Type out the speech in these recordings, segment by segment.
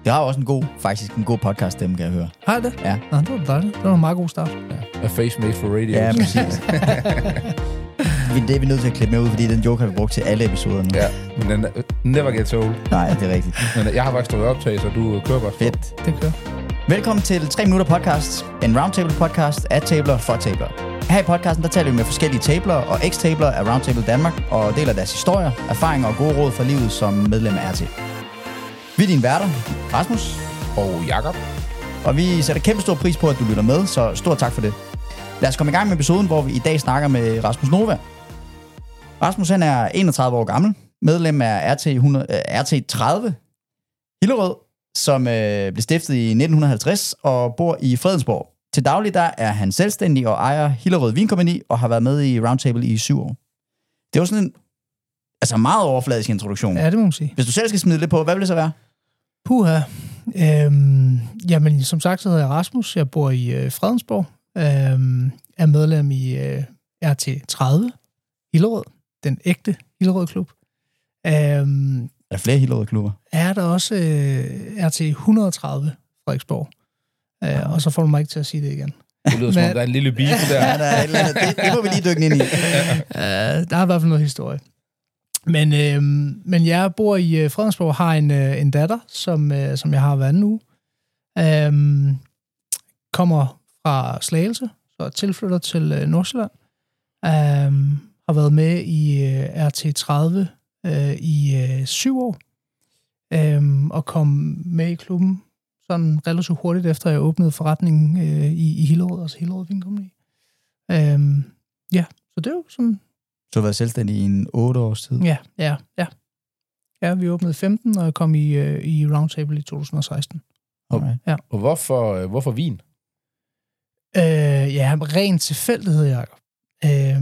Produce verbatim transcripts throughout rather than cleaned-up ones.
Det har også en god, faktisk en god podcast stemme, kan jeg høre. Har det? Ja. Nå, det var dejligt. Det var en meget god start. Ja. A face made for radio. Ja, præcis. Det er vi nødt til at klippe med ud, fordi den joke har vi brugt til alle episoder nu. Ja, men den never gets old. Nej, det er rigtigt. Men jeg har faktisk stået optag, så du kører bare. Fedt. Det kører. Velkommen til tre minutter podcast, en roundtable podcast af tabler for tabler. Her i podcasten, der taler vi med forskellige tabler og ex-tabler af Roundtable Danmark og deler deres historier, erfaringer og gode råd fra livet som medlem af R T. Vi er dine værter, Rasmus og Jakob. Og vi sætter kæmpe stor pris på, at du lytter med, så stor tak for det. Lad os komme i gang med episoden, hvor vi i dag snakker med Rasmus Nova. Rasmus han er enogtredive år gammel, medlem af R T, hundrede, R T tredive Hillerød, som øh, blev stiftet i nitten halvtreds og bor i Fredensborg. Til daglig der er han selvstændig og ejer Hillerød Vinkompagni og har været med i Roundtable i syv år. Det var sådan en altså meget overfladisk introduktion. Ja, det må man sige. Hvis du selv skal smide lidt på, hvad vil det så være? Puha. Øhm, jamen, som sagt, så hedder jeg Rasmus. Jeg bor i øh, Fredensborg. Øhm, er medlem i øh, R T tredive Hillerød. Den ægte Hillerød-klub. Øhm, er der flere Hillerød-klubber? Er der også øh, R T et hundrede og tredive Frederiksborg. Ja. Øh, og så får du mig ikke til at sige det igen. Det lyder som om, der er en lille beef der. Ja, der er et eller andet. Det, det må vi lige dykke ind i. Ja. Øh, der er i hvert fald noget historie. Men, øh, men jeg bor i øh, Fredensborg og har en, øh, en datter, som, øh, som jeg har hver anden uge. Øh, kommer fra Slagelse, så tilflytter til øh, Nordsjælland. Øh, har været med i øh, R T tredive øh, i øh, syv år. Øh, og kom med i klubben sådan relativt hurtigt efter, jeg åbnede forretningen øh, i, i Hillerød, altså Hillerød Vinkompagni. Øh, ja, så det er jo sådan... Så du har været selvstændig i en otte års tid? Ja, ja, ja. Ja, vi åbnede femten, og jeg kom i, uh, i Roundtable i to tusind og seksten. Og, ja. og hvorfor, hvorfor vin? Øh, ja, ren tilfældighed, Jacob. Øh,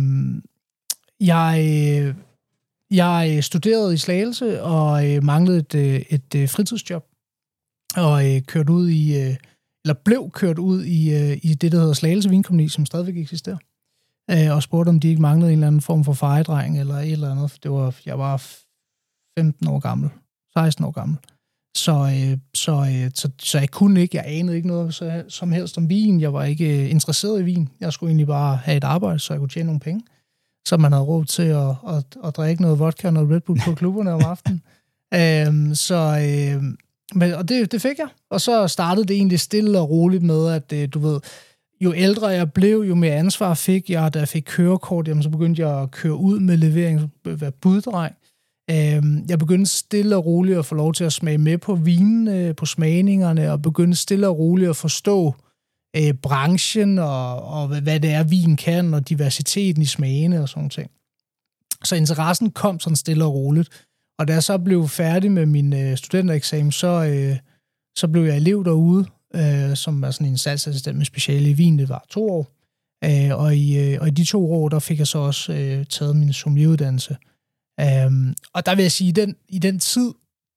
jeg, jeg studerede i Slagelse, og øh, manglede et, et, et fritidsjob, og øh, kørte ud i, øh, eller blev kørt ud i, øh, i det, der hedder Slagelse Vinkompagni, som stadigvæk eksisterer. Og spurgte, om de ikke manglede en eller anden form for fejedreng eller et eller andet. Det var, jeg var femten år gammel, seksten år gammel. Så, øh, så, øh, så, så jeg kunne ikke, jeg anede ikke noget så, som helst om vin. Jeg var ikke øh, interesseret i vin. Jeg skulle egentlig bare have et arbejde, så jeg kunne tjene nogle penge. Så man havde råd til at, at, at drikke noget vodka og noget Red Bull på klubberne om aftenen. øhm, så, øh, men, og det, det fik jeg. Og så startede det egentlig stille og roligt med, at øh, du ved... Jo ældre jeg blev, jo mere ansvar fik jeg. Da jeg fik kørekort, jamen, så begyndte jeg at køre ud med levering, være buddreng. Jeg begyndte stille og roligt at få lov til at smage med på vinene, på smagningerne, og begyndte stille og roligt at forstå øh, branchen, og, og hvad det er, vin kan, og diversiteten i smagene og sådan ting. Så interessen kom sådan stille og roligt. Og da jeg så blev færdig med min øh, studentereksamen, så, øh, så blev jeg elev derude, Øh, som var sådan en salgsassistent med speciale i vin. Det var to år. Øh, og, i, øh, og i de to år, der fik jeg så også øh, taget min sommelieruddannelse. Øh, og der vil jeg sige, i den, i den tid,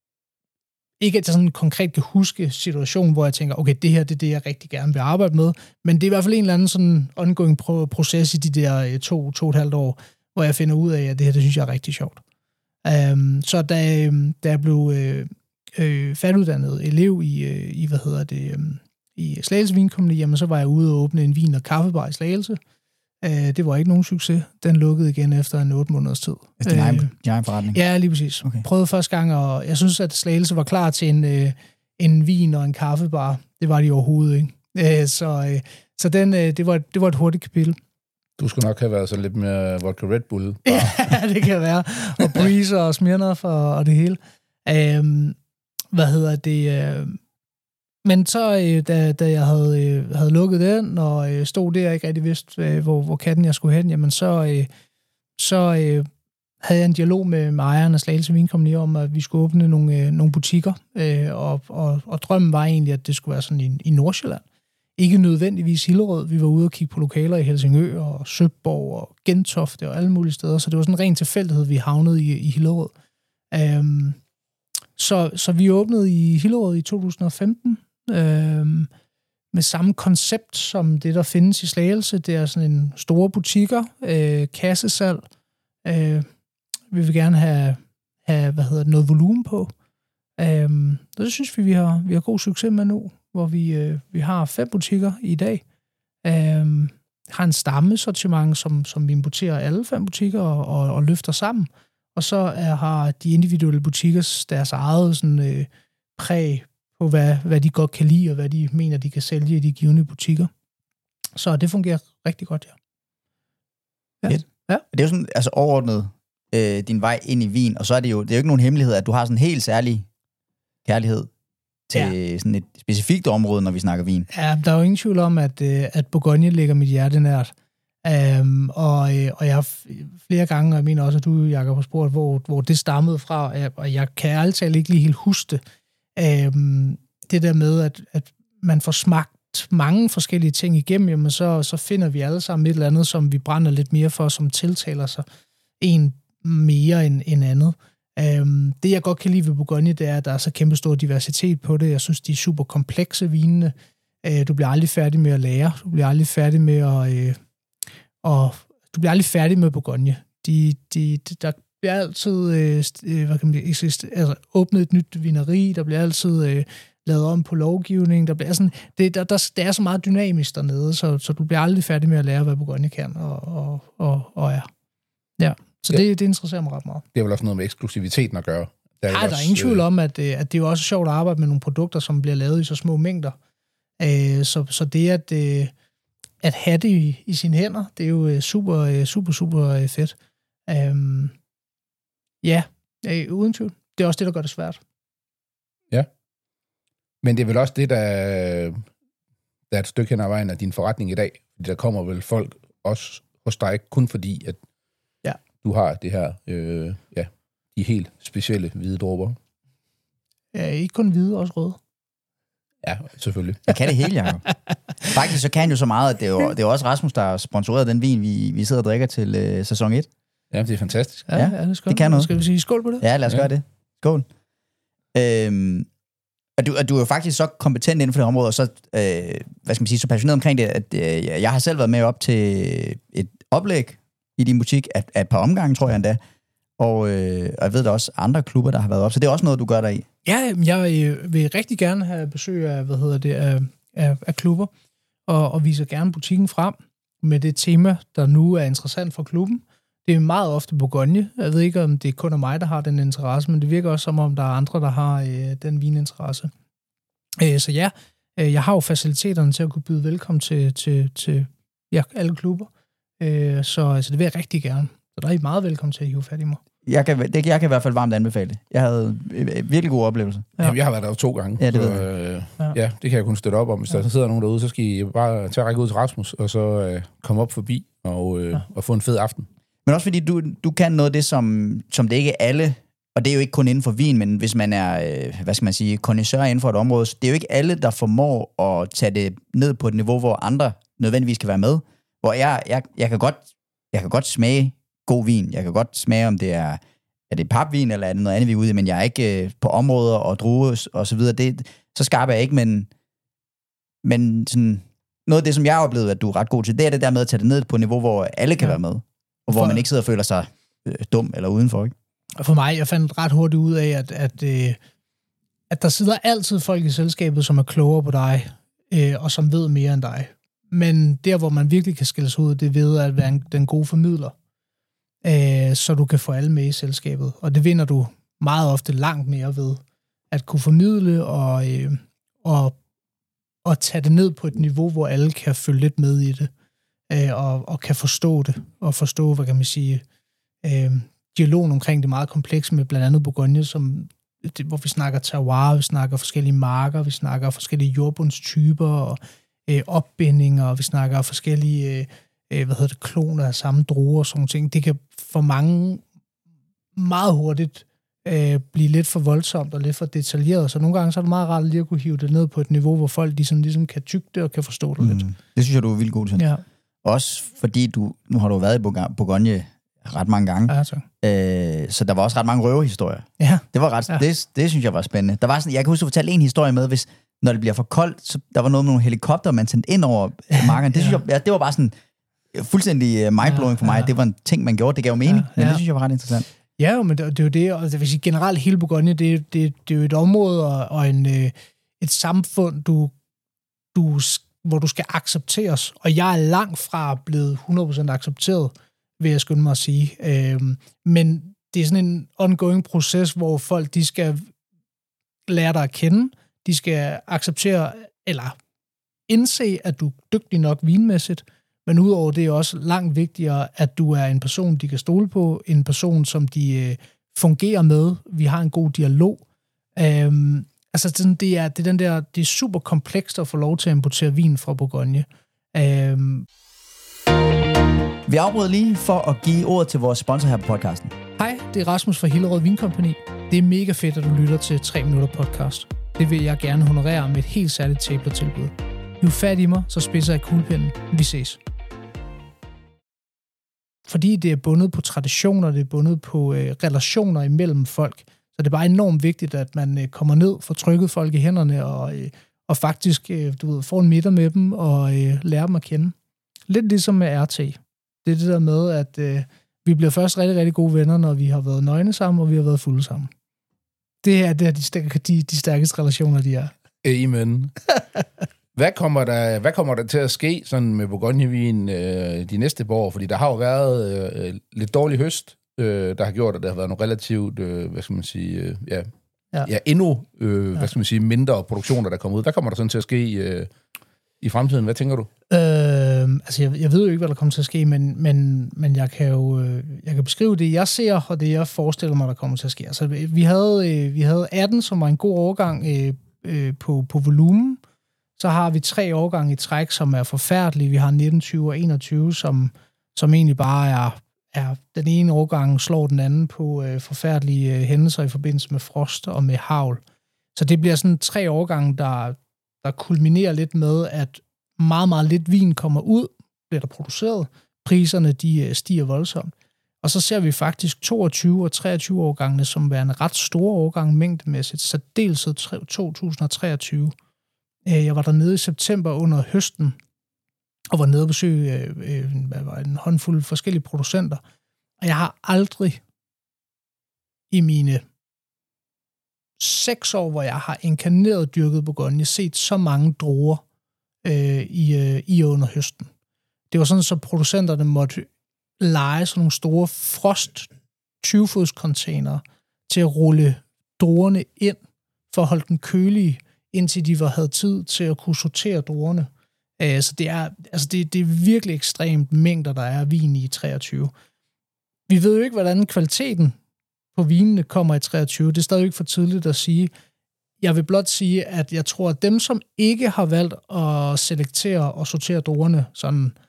ikke at jeg sådan konkret kan huske situation, hvor jeg tænker, okay, det her det er det, jeg rigtig gerne vil arbejde med, men det er i hvert fald en eller anden sådan ongoing proces i de der øh, to, to og et halvt år, hvor jeg finder ud af, at det her, det synes jeg er rigtig sjovt. Øh, så da, da jeg blev... Øh, Øh, færdiguddannet elev i, øh, i, hvad hedder det, øh, i Slagelse Vinkompagni, jamen så var jeg ude og åbne en vin- og kaffebar i Slagelse. Øh, det var ikke nogen succes. Den lukkede igen efter en otte måneders tid. Er det din egen forretning? Ja, lige præcis. Okay. Prøvede første gang, og jeg synes, at Slagelse var klar til en, øh, en vin- og en kaffebar. Det var de overhovedet ikke. Øh, så øh, så den, øh, det, var, det var et hurtigt kapitel. Du skulle nok have været så lidt mere vodka Red Bull. Ja, det kan være. Og Breezer og Smirnoff og, og det hele. Øh, Hvad hedder det? Øh, men så, øh, da, da jeg havde, øh, havde lukket den, og øh, stod der, ikke rigtig vidste, øh, hvor, hvor katten jeg skulle hen, jamen så, øh, så øh, havde jeg en dialog med, med ejeren af Slagelse Vinkompagni om, at vi skulle åbne nogle, øh, nogle butikker, øh, og, og, og drømmen var egentlig, at det skulle være sådan i, i Nordsjælland. Ikke nødvendigvis Hillerød. Vi var ude og kigge på lokaler i Helsingør, og Søborg, og Gentofte, og alle mulige steder, så det var sådan en ren tilfældighed, vi havnede i, i Hillerød. Øh, Så, så vi åbnede i Hillerød i to tusind og femten øh, med samme koncept som det, der findes i Slagelse. Det er sådan en store butikker, øh, kassesalg. Øh, vi vil gerne have, have hvad hedder det, noget volumen på. Øhm, det synes vi, vi har, vi har god succes med nu, hvor vi, øh, vi har fem butikker i dag. Øhm, har en stammesortiment, som, som vi importerer alle fem butikker og, og, og løfter sammen. Og så er, har de individuelle butikker deres eget sådan, øh, præg på, hvad, hvad de godt kan lide, og hvad de mener, de kan sælge i de givne butikker. Så det fungerer rigtig godt, ja. Ja. Ja. Det er jo sådan, altså overordnet øh, din vej ind i vin, og så er det jo, det er jo ikke nogen hemmelighed, at du har sådan en helt særlig kærlighed til ja. sådan et specifikt område, når vi snakker vin. Ja, der er jo ingen tvivl om, at, at Bourgogne ligger mit hjerte nært. Um, og, og jeg har flere gange, og jeg mener også, at du, Jacob, har spurgt, hvor, hvor det stammede fra, og jeg kan altid ikke lige helt huske det. Um, det der med, at, at man får smagt mange forskellige ting igennem, jamen så, så finder vi alle sammen et eller andet, som vi brænder lidt mere for, som tiltaler sig en mere end, end andet. Um, det, jeg godt kan lide ved Bourgogne, det er, at der er så kæmpe stor diversitet på det. Jeg synes, de er super komplekse vinene. Uh, du bliver aldrig færdig med at lære. Du bliver aldrig færdig med at... Uh, og du bliver aldrig færdig med Bourgogne. De, de, de, der bliver altid øh, hvad kan man sige, altså, åbnet et nyt vineri, der bliver altid øh, lavet om på lovgivning. Der, bliver sådan, det, der, der, der er så meget dynamisk dernede, så, så du bliver aldrig færdig med at lære, hvad Bourgogne kan og, og, og, og er. Ja, så ja. Det, det interesserer mig ret meget. Det er vel også noget med eksklusiviteten at gøre. Der er, Nej, der er ingen tvivl om, at, at det er jo også sjovt at arbejde med nogle produkter, som bliver lavet i så små mængder. Øh, så, så det, at... Øh, at have det i, i sine hænder, det er jo super, super, super fedt. Um, ja, uden tvivl. Det er også det, der gør det svært. Ja. Men det er vel også det, der, der er et stykke hen ad vejen af din forretning i dag. Der kommer vel folk også hos dig, kun fordi, at ja. du har det her, øh, ja, de helt specielle hvide dråber. Ja, ikke kun hvide, også røde. Ja, selvfølgelig. Jeg kan det hele, Jacob. Faktisk så kan han jo så meget, at det er jo, det er også Rasmus, der har sponsoreret den vin, vi, vi sidder og drikker til øh, sæson et. Ja, det er fantastisk. Ja, ja, ja det, det kan noget. Skal vi sige skål på det? Ja, lad os ja. gøre det. Skål. Øhm, og, du, og du er jo faktisk så kompetent inden for det område, og så, øh, hvad skal man sige, så passioneret omkring det, at øh, jeg har selv været med op til et oplæg i din butik, af, af et par omgange, tror jeg endda. Og, øh, og jeg ved, der er også andre klubber, der har været op, så det er også noget, du gør der i. Ja, jeg øh, vil rigtig gerne have besøg af, hvad hedder det, af, af, af klubber, og, og viser gerne butikken frem med det tema, der nu er interessant for klubben. Det er meget ofte Bourgogne. Jeg ved ikke, om det kun er mig, der har den interesse, men det virker også som om, der er andre, der har øh, den vininteresse. Øh, så ja, øh, jeg har jo faciliteterne til at kunne byde velkommen til, til, til ja, alle klubber, øh, så altså, det vil jeg rigtig gerne. Så der er I meget velkommen til at hive fat i mig. Jeg kan, det, jeg kan i hvert fald varmt anbefale det. Jeg havde virkelig gode oplevelser. Ja. Jamen, jeg har været der to gange. Ja, det ved så, øh, ja. ja, det kan jeg kun støtte op om. Hvis ja. der sidder nogen derude, så skal I bare tage række ud til Rasmus, og så øh, komme op forbi og, øh, ja. og få en fed aften. Men også fordi du, du kan noget af det, som, som det ikke er alle, og det er jo ikke kun inden for vin, men hvis man er, øh, hvad skal man sige, connoisseur inden for et område, så det er jo ikke alle, der formår at tage det ned på et niveau, hvor andre nødvendigvis kan være med. Hvor jeg, jeg, jeg, kan, godt, jeg kan godt smage god vin. Jeg kan godt smage, om det er, er det papvin, eller er det noget andet, vi er ude i, men jeg er ikke øh, på områder og druer og så videre. Det, så skarp er jeg ikke, men, men sådan, noget af det, som jeg har oplevet, at du er ret god til, det er det der med at tage det ned på et niveau, hvor alle kan ja. være med, og hvor for, man ikke sidder og føler sig øh, dum eller udenfor, ikke? For mig, jeg fandt ret hurtigt ud af, at, at, øh, at der sidder altid folk i selskabet, som er klogere på dig, øh, og som ved mere end dig. Men der, hvor man virkelig kan skille sig ud, det er ved at være en, den gode formidler. Så du kan få alle med i selskabet. Og det vinder du meget ofte langt mere ved. At kunne formidle og, øh, og, og tage det ned på et niveau, hvor alle kan følge lidt med i det. Øh, og, og kan forstå det. Og forstå, hvad kan man sige, øh, dialogen omkring det meget komplekse med blandt andet Bourgogne, som, det, hvor vi snakker terroir, vi snakker forskellige marker, vi snakker forskellige jordbundstyper og øh, opbindinger, og vi snakker forskellige... Øh, hvad hedder det, kloner af samme druer og sådan ting. Det kan for mange meget hurtigt øh, blive lidt for voldsomt og lidt for detaljeret. Så nogle gange så er det meget rart lige at kunne hive det ned på et niveau, hvor folk ligesom, ligesom kan tygge det og kan forstå det mm. lidt. Det synes jeg, du er vildt god til. Ja. Også fordi du, nu har du været i Bourgogne ret mange gange. Ja, så. Øh, så der var også ret mange røverhistorier. Ja. Det var ret, ja. det, det synes jeg var spændende. Der var sådan, jeg kan huske, at du fortalte en historie med, hvis når det bliver for koldt, så der var noget med nogle helikopter, man sendte ind over markerne. Det, ja. synes jeg, ja, det var bare sådan fuldstændig mindblowing for mig. Ja, ja. Det var en ting, man gjorde. Det gav jo mening, ja, ja. Men det synes jeg var ret interessant. Ja, men det, det er jo det, og det vil sige generelt hele Bourgogne, det, det, det er jo et område og, og en, et samfund, du, du, hvor du skal accepteres, og jeg er langt fra blevet hundrede procent accepteret, vil jeg skynde mig at sige. Øhm, men det er sådan en ongoing proces, hvor folk, de skal lære dig at kende, de skal acceptere, eller indse, at du er dygtig nok vinmæssigt, men udover det er også langt vigtigere, at du er en person, de kan stole på, en person, som de øh, fungerer med. Vi har en god dialog. Øhm, altså, sådan, det, er, det, er den der, det er super komplekst at få lov til at importere vin fra Bourgogne. Øhm. Vi afbryder lige for at give ordet til vores sponsor her på podcasten. Hej, det er Rasmus fra Hillerød Vinkompagni. Det er mega fedt, at du lytter til tre minutter podcast. Det vil jeg gerne honorere med et helt særligt tablertilbud. Hiv fat i mig, så spidser jeg kuglepinden. Vi ses. Fordi det er bundet på traditioner, det er bundet på øh, relationer imellem folk, så det er bare enormt vigtigt, at man øh, kommer ned, får trykket folk i hænderne, og, øh, og faktisk øh, du ved, får en middag med dem, og øh, lærer dem at kende. Lidt ligesom med R T. Det er det der med, at øh, vi bliver først rigtig, rigtig gode venner, når vi har været nøgne sammen, og vi har været fulde sammen. Det er, det er de, stærke, de, de stærkeste relationer, de er. Amen. Hvad kommer, der, hvad kommer der til at ske sådan med Bourgogne-vin øh, de næste år? Fordi der har jo været øh, lidt dårlig høst, øh, der har gjort, at der har været nogle relativt, øh, hvad skal man sige, øh, ja, ja. ja, endnu, øh, ja. hvad skal man sige, mindre produktioner, der kommer ud. Hvad kommer der sådan til at ske øh, i fremtiden? Hvad tænker du? Øh, altså, jeg, jeg ved jo ikke, hvad der kommer til at ske, men, men, men jeg kan jo øh, jeg kan beskrive det, jeg ser, og det, jeg forestiller mig, der kommer til at ske. Altså, vi havde, øh, vi havde atten, som var en god overgang øh, øh, på, på volumen. Så har vi tre årgange i træk, som er forfærdelige. Vi har nitten, tyve og enogtyve, som, som egentlig bare er, er... Den ene årgang slår den anden på øh, forfærdelige øh, hændelser i forbindelse med frost og med hagl. Så det bliver sådan tre årgange, der, der kulminerer lidt med, at meget, meget lidt vin kommer ud, bliver der produceret. Priserne, de øh, stiger voldsomt. Og så ser vi faktisk toogtyve og treogtyve årgangene, som værende ret store årgange mængdemæssigt, særdeleshed to tusind og treogtyve. Jeg var dernede i september under høsten, og var nede og besøge øh, en håndfuld forskellige producenter. Og jeg har aldrig i mine seks år, hvor jeg har inkarneret dyrket Bourgogne, set så mange druer øh, i, øh, i under høsten. Det var sådan, så producenterne måtte leje sådan nogle store frost tyve-fods containere til at rulle druerne ind, for at holde dem kølige, indtil de var, havde tid til at kunne sortere druerne. Uh, så det er, altså det, det er virkelig ekstremt mængder, der er vin i treogtyve. Vi ved jo ikke, hvordan kvaliteten på vinene kommer i treogtyve. Det er stadig ikke for tidligt at sige. Jeg vil blot sige, at jeg tror, at dem, som ikke har valgt at selektere og sortere druerne sådan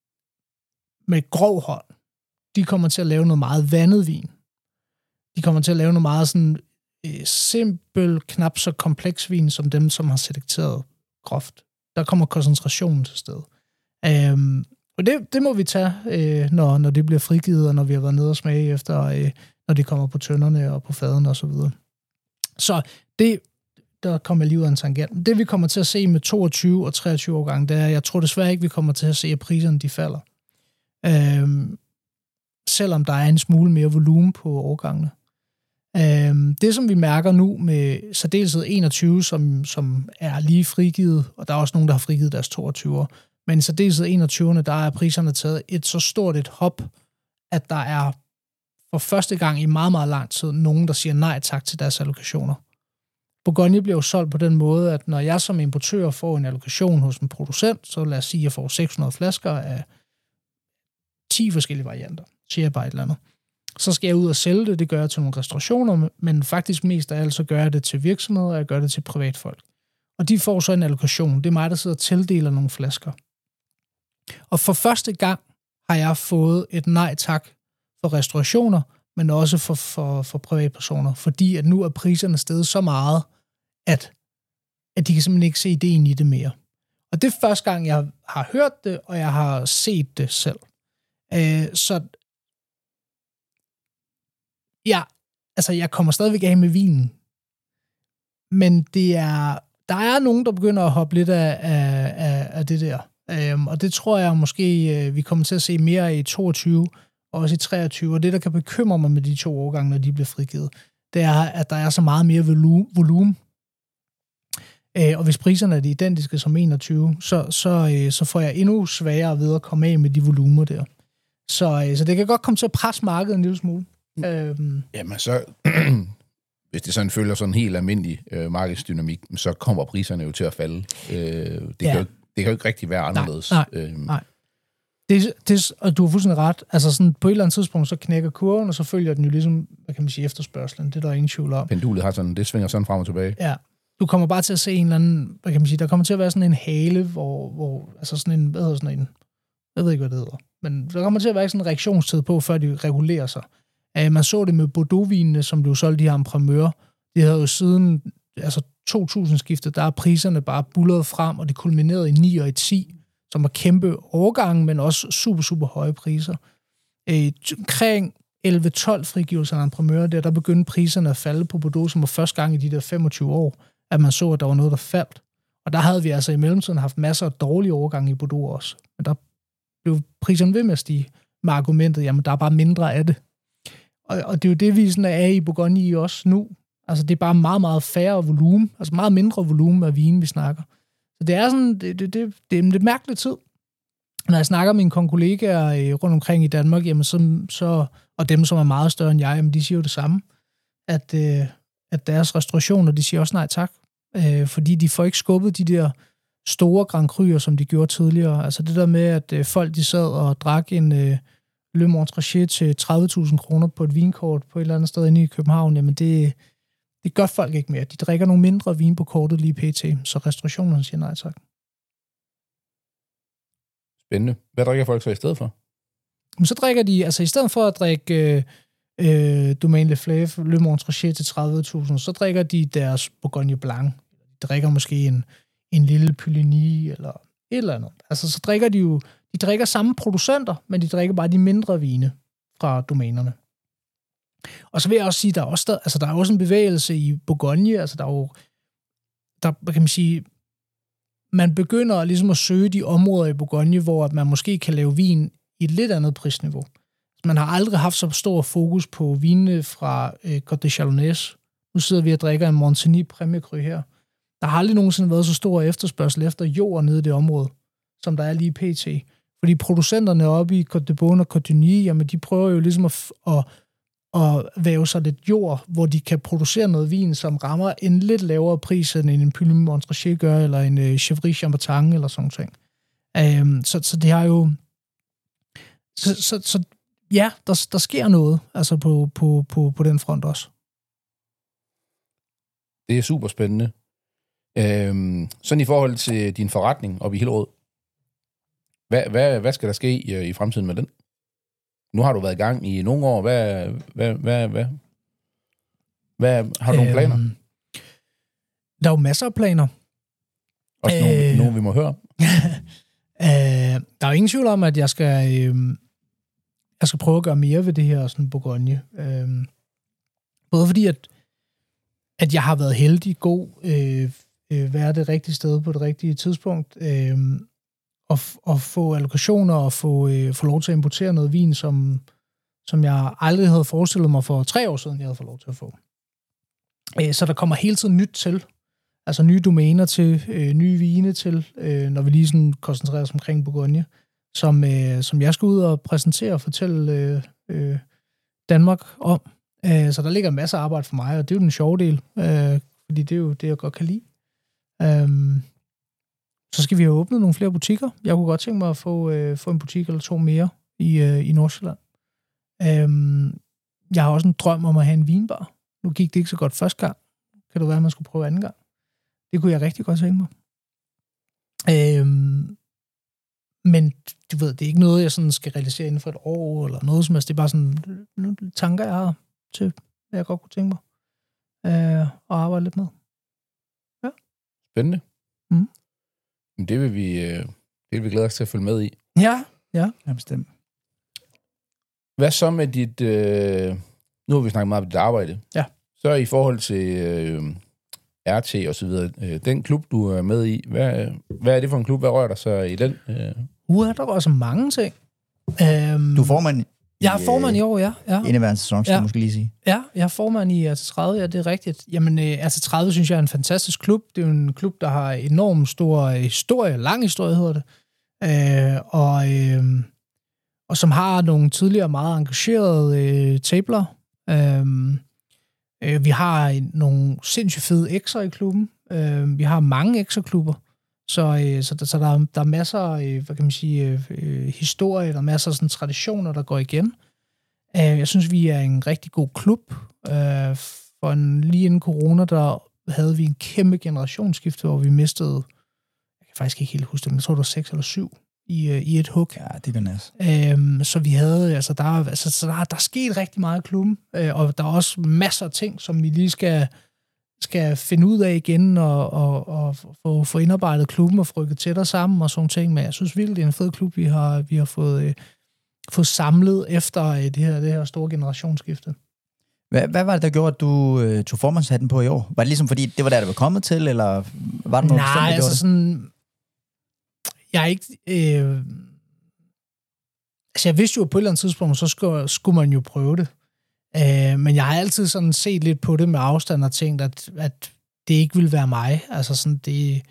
med grov hånd, de kommer til at lave noget meget vandet vin. De kommer til at lave noget meget sådan simpel, knap så kompleks vin, som dem, som har selekteret groft. Der kommer koncentrationen til sted. Øhm, og det, det må vi tage, øh, når, når det bliver frigivet, og når vi har været nede og smage efter, øh, når de kommer på tønderne og på fadene og så videre. Så det, der kommer lige ud af en tangent. Det, vi kommer til at se med toogtyve og treogtyve årgange, det er, jeg tror desværre ikke, vi kommer til at se, at priserne de falder. Øhm, selvom der er en smule mere volumen på årgangene. Øhm, det, som vi mærker nu med særdeleshed enogtyve, som, som er lige frigivet, og der er også nogen, der har frigivet deres toogtyve, men i særdeleshed enogtyverne, der er priserne taget et så stort et hop, at der er for første gang i meget, meget lang tid nogen, der siger nej tak til deres allokationer. Bourgogne bliver jo solgt på den måde, at når jeg som importør får en allokation hos en producent, så lad os sige, at jeg får seks hundrede flasker af ti forskellige varianter, siger jeg bare et eller andet. Så skal jeg ud og sælge det, det gør jeg til nogle restaurationer, men faktisk mest af alt, så gør jeg det til virksomheder, og jeg gør det til privatfolk. Og de får så en allokation. Det er mig, der sidder og tildeler nogle flasker. Og for første gang har jeg fået et nej tak for restaurationer, men også for, for, for privatpersoner, fordi at nu er priserne steget så meget, at, at de kan simpelthen ikke se ideen i det mere. Og det er første gang, jeg har hørt det, og jeg har set det selv. Øh, så ja, altså jeg kommer stadigvæk af med vinen, men det er, der er nogen, der begynder at hoppe lidt af, af, af det der. Øhm, og det tror jeg måske, vi kommer til at se mere i toogtyve og også i treogtyve. Og det, der kan bekymre mig med de to årgange, når de bliver frigivet, det er, at der er så meget mere volumen. Øh, og hvis priserne er de identiske som enogtyve, så, så, øh, så får jeg endnu sværere ved at komme af med de volumer der. Så, øh, så det kan godt komme til at presse markedet en lille smule. Mm. Øhm. Jamen så, hvis det sådan følger sådan en helt almindelig øh, markedsdynamik, så kommer priserne jo til at falde. Øh, det, ja. kan jo, det kan jo ikke rigtig være anderledes. Nej, nej, øhm. nej. Det, det, og du har fuldstændig ret. Altså sådan, på et eller andet tidspunkt, så knækker kurven, og så følger den jo ligesom, hvad kan man sige, efterspørgselen. Det er der ingen tvivl om. Pendulet har sådan, det svinger sådan frem og tilbage. Ja. Du kommer bare til at se en eller anden, hvad kan man sige, der kommer til at være sådan en hale, hvor, hvor altså sådan en, hvad hedder sådan en, jeg ved ikke, hvad det hedder, men der kommer til at være sådan en reaktionstid på, før de regulerer sig. Uh, man så det med Bordeaux-vinene, som blev solgt, de her Primeur. De havde jo siden, altså to tusind-skiftet, der er priserne bare bullet frem, og det kulminerede i ni og i ti, som var kæmpe overgang, men også super, super høje priser. Uh, omkring elleve tolv frigivelser af Primeur, der, der begyndte priserne at falde på Bordeaux, som var første gang i de der femogtyve år, at man så, at der var noget, der faldt. Og der havde vi altså i mellemtiden haft masser af dårlige overgange i Bordeaux også. Men der blev priserne ved med at stige med argumentet, jamen der er bare mindre af det. Og, og det er jo det, vi sådan er i Bourgogne også nu. Altså det er bare meget, meget færre volumen, altså meget mindre volumen af vin, vi snakker. Så det er sådan, det, det, det, det er en lidt mærkelig tid. Når jeg snakker med mine kollegaer rundt omkring i Danmark, jamen så, så, og dem, som er meget større end jeg, jamen de siger jo det samme, at, at deres restaurationer, de siger også nej tak, fordi de får ikke skubbet de der store Grand Cru'er, som de gjorde tidligere. Altså det der med, at folk de sad og drak en Le Montrachet til tredive tusind kroner på et vinkort på et eller andet sted inde i København, jamen det, det gør folk ikke mere. De drikker nogle mindre vin på kortet lige pt, så restaurationerne siger nej tak. Spændende. Hvad drikker folk så i stedet for? Men så drikker de, altså i stedet for at drikke øh, Domaine Le Fleuve, Le Montrachet til tredive tusind, så drikker de deres Bourgogne Blanc. De drikker måske en, en lille Puligny eller et eller andet. Altså så drikker de jo, de drikker samme producenter, men de drikker bare de mindre vine fra domænerne. Og så vil jeg også sige, der er også, altså, der er også en bevægelse i Bourgogne, altså der er jo, der, hvad kan man sige, man begynder ligesom at søge de områder i Bourgogne, hvor man måske kan lave vin i et lidt andet prisniveau. Man har aldrig haft så stor fokus på vinene fra øh, Côte de Chalonnaise. Nu sidder vi og drikker en Montigny Premier Cru her. Der har aldrig nogensinde været så stor efterspørgsel efter jord nede i det område, som der er lige pt. Fordi producenterne oppe i Côte de Beaune og Côte de Nuits, jamen de prøver jo ligesom at, at, at væve sig lidt jord, hvor de kan producere noget vin, som rammer en lidt lavere pris, end en Puligny Montrachet gør, eller en uh, Chevry Chambertin, eller sådan ting. Um, så, så det har jo... Så, så, så ja, der, der sker noget altså på, på, på, på den front også. Det er super spændende. Øhm, sådan i forhold til din forretning oppe i Hillerød, hvad, hvad, hvad skal der ske i, i fremtiden med den? Nu har du været i gang i nogle år. Hvad, hvad, hvad, hvad, hvad har du nogle planer? Øhm, der er jo masser af planer. Også øh, nogle, nogle, vi må høre. øh, der er jo ingen tvivl om, at jeg skal, øh, jeg skal prøve at gøre mere ved det her sådan Bourgogne. Øh, både fordi, at, at jeg har været heldig, god, øh, øh, være det rigtige sted på det rigtige tidspunkt, øh, og, og få allokationer og få, øh, få lov til at importere noget vin, som, som jeg aldrig havde forestillet mig for tre år siden, jeg havde fået lov til at få. Øh, så der kommer hele tiden nyt til. Altså nye domæner til, øh, nye vine til, øh, når vi lige sådan koncentrerer os omkring Bourgogne, som, øh, som jeg skal ud og præsentere og fortælle øh, øh, Danmark om. Øh, så der ligger en masse arbejde for mig, og det er jo den sjove del, øh, fordi det er jo det, jeg godt kan lide. Øh, så skal vi have åbnet nogle flere butikker. Jeg kunne godt tænke mig at få, øh, få en butik eller to mere i, øh, i Nordsjælland. Øh, jeg har også en drøm om at have en vinbar. Nu gik det ikke så godt første gang. Kan det være, at man skulle prøve anden gang? Det kunne jeg rigtig godt tænke mig. Øhm, men du ved, det er ikke noget, jeg sådan skal realisere inden for et år, eller noget som helst. Det er bare sådan nogle tanker, jeg har til, hvad jeg godt kunne tænke mig øh, at arbejde lidt med. Ja. Spændende. Mm. Det vil vi, det vil vi glæde os til at følge med i. Ja, ja. Ja, bestemt. Hvad så med dit... Øh, nu har vi snakket meget om dit arbejde. Ja. Så i forhold til... Øh, R T og så videre. Den klub, du er med i, hvad, hvad er det for en klub? Hvad rører der så i den? Uh, der rører så mange ting. Um, du er formand Jeg er formand i år, ja. ja. Indeværende sæson, skal ja. jeg måske lige sige. Ja, jeg er formand i R T tredive, ja, det er rigtigt. Jamen, øh, R T tredive synes jeg er en fantastisk klub. Det er jo en klub, der har enormt stor historie, lang historie hedder det, øh, og, øh, og som har nogle tidligere meget engagerede øh, tabler. Øh, øh, vi har nogle sindssygt fede X'er i klubben. Øh, vi har mange X'er-klubber. Så, øh, så, der, så der, der er masser af, hvad kan man sige, øh, historie, der er masser af sådan, traditioner, der går igen. Øh, jeg synes, vi er en rigtig god klub. Øh, for en, lige inden corona, der havde vi en kæmpe generationsskifte, hvor vi mistede, jeg kan faktisk ikke helt huske det, men jeg tror, det var seks eller syv i, øh, i et hug. Ja, det kan næsten. Øh, så vi havde, altså der, altså, så der, der er sket rigtig meget i klubben, øh, og der er også masser af ting, som vi lige skal... skal finde ud af igen og, og, og få, få indarbejdet klubben og få rykket tættere sammen og sådan ting. Men jeg synes virkelig, det er en fed klub, vi har, vi har fået, øh, fået samlet efter øh, det, her, det her store generationsskifte. Hvad, hvad var det, der gjorde, at du øh, tog formandshatten på i år? Var det ligesom fordi, det var der, det var kommet til, eller var der noget Nej, bestemt, der altså det? sådan... Jeg er ikke... Øh, altså, jeg vidste jo, at på et eller andet tidspunkt, så skulle, skulle man jo prøve det. Øh, men jeg har altid sådan set lidt på det med afstand og tænkt, at, at det ikke ville være mig. Altså sådan det,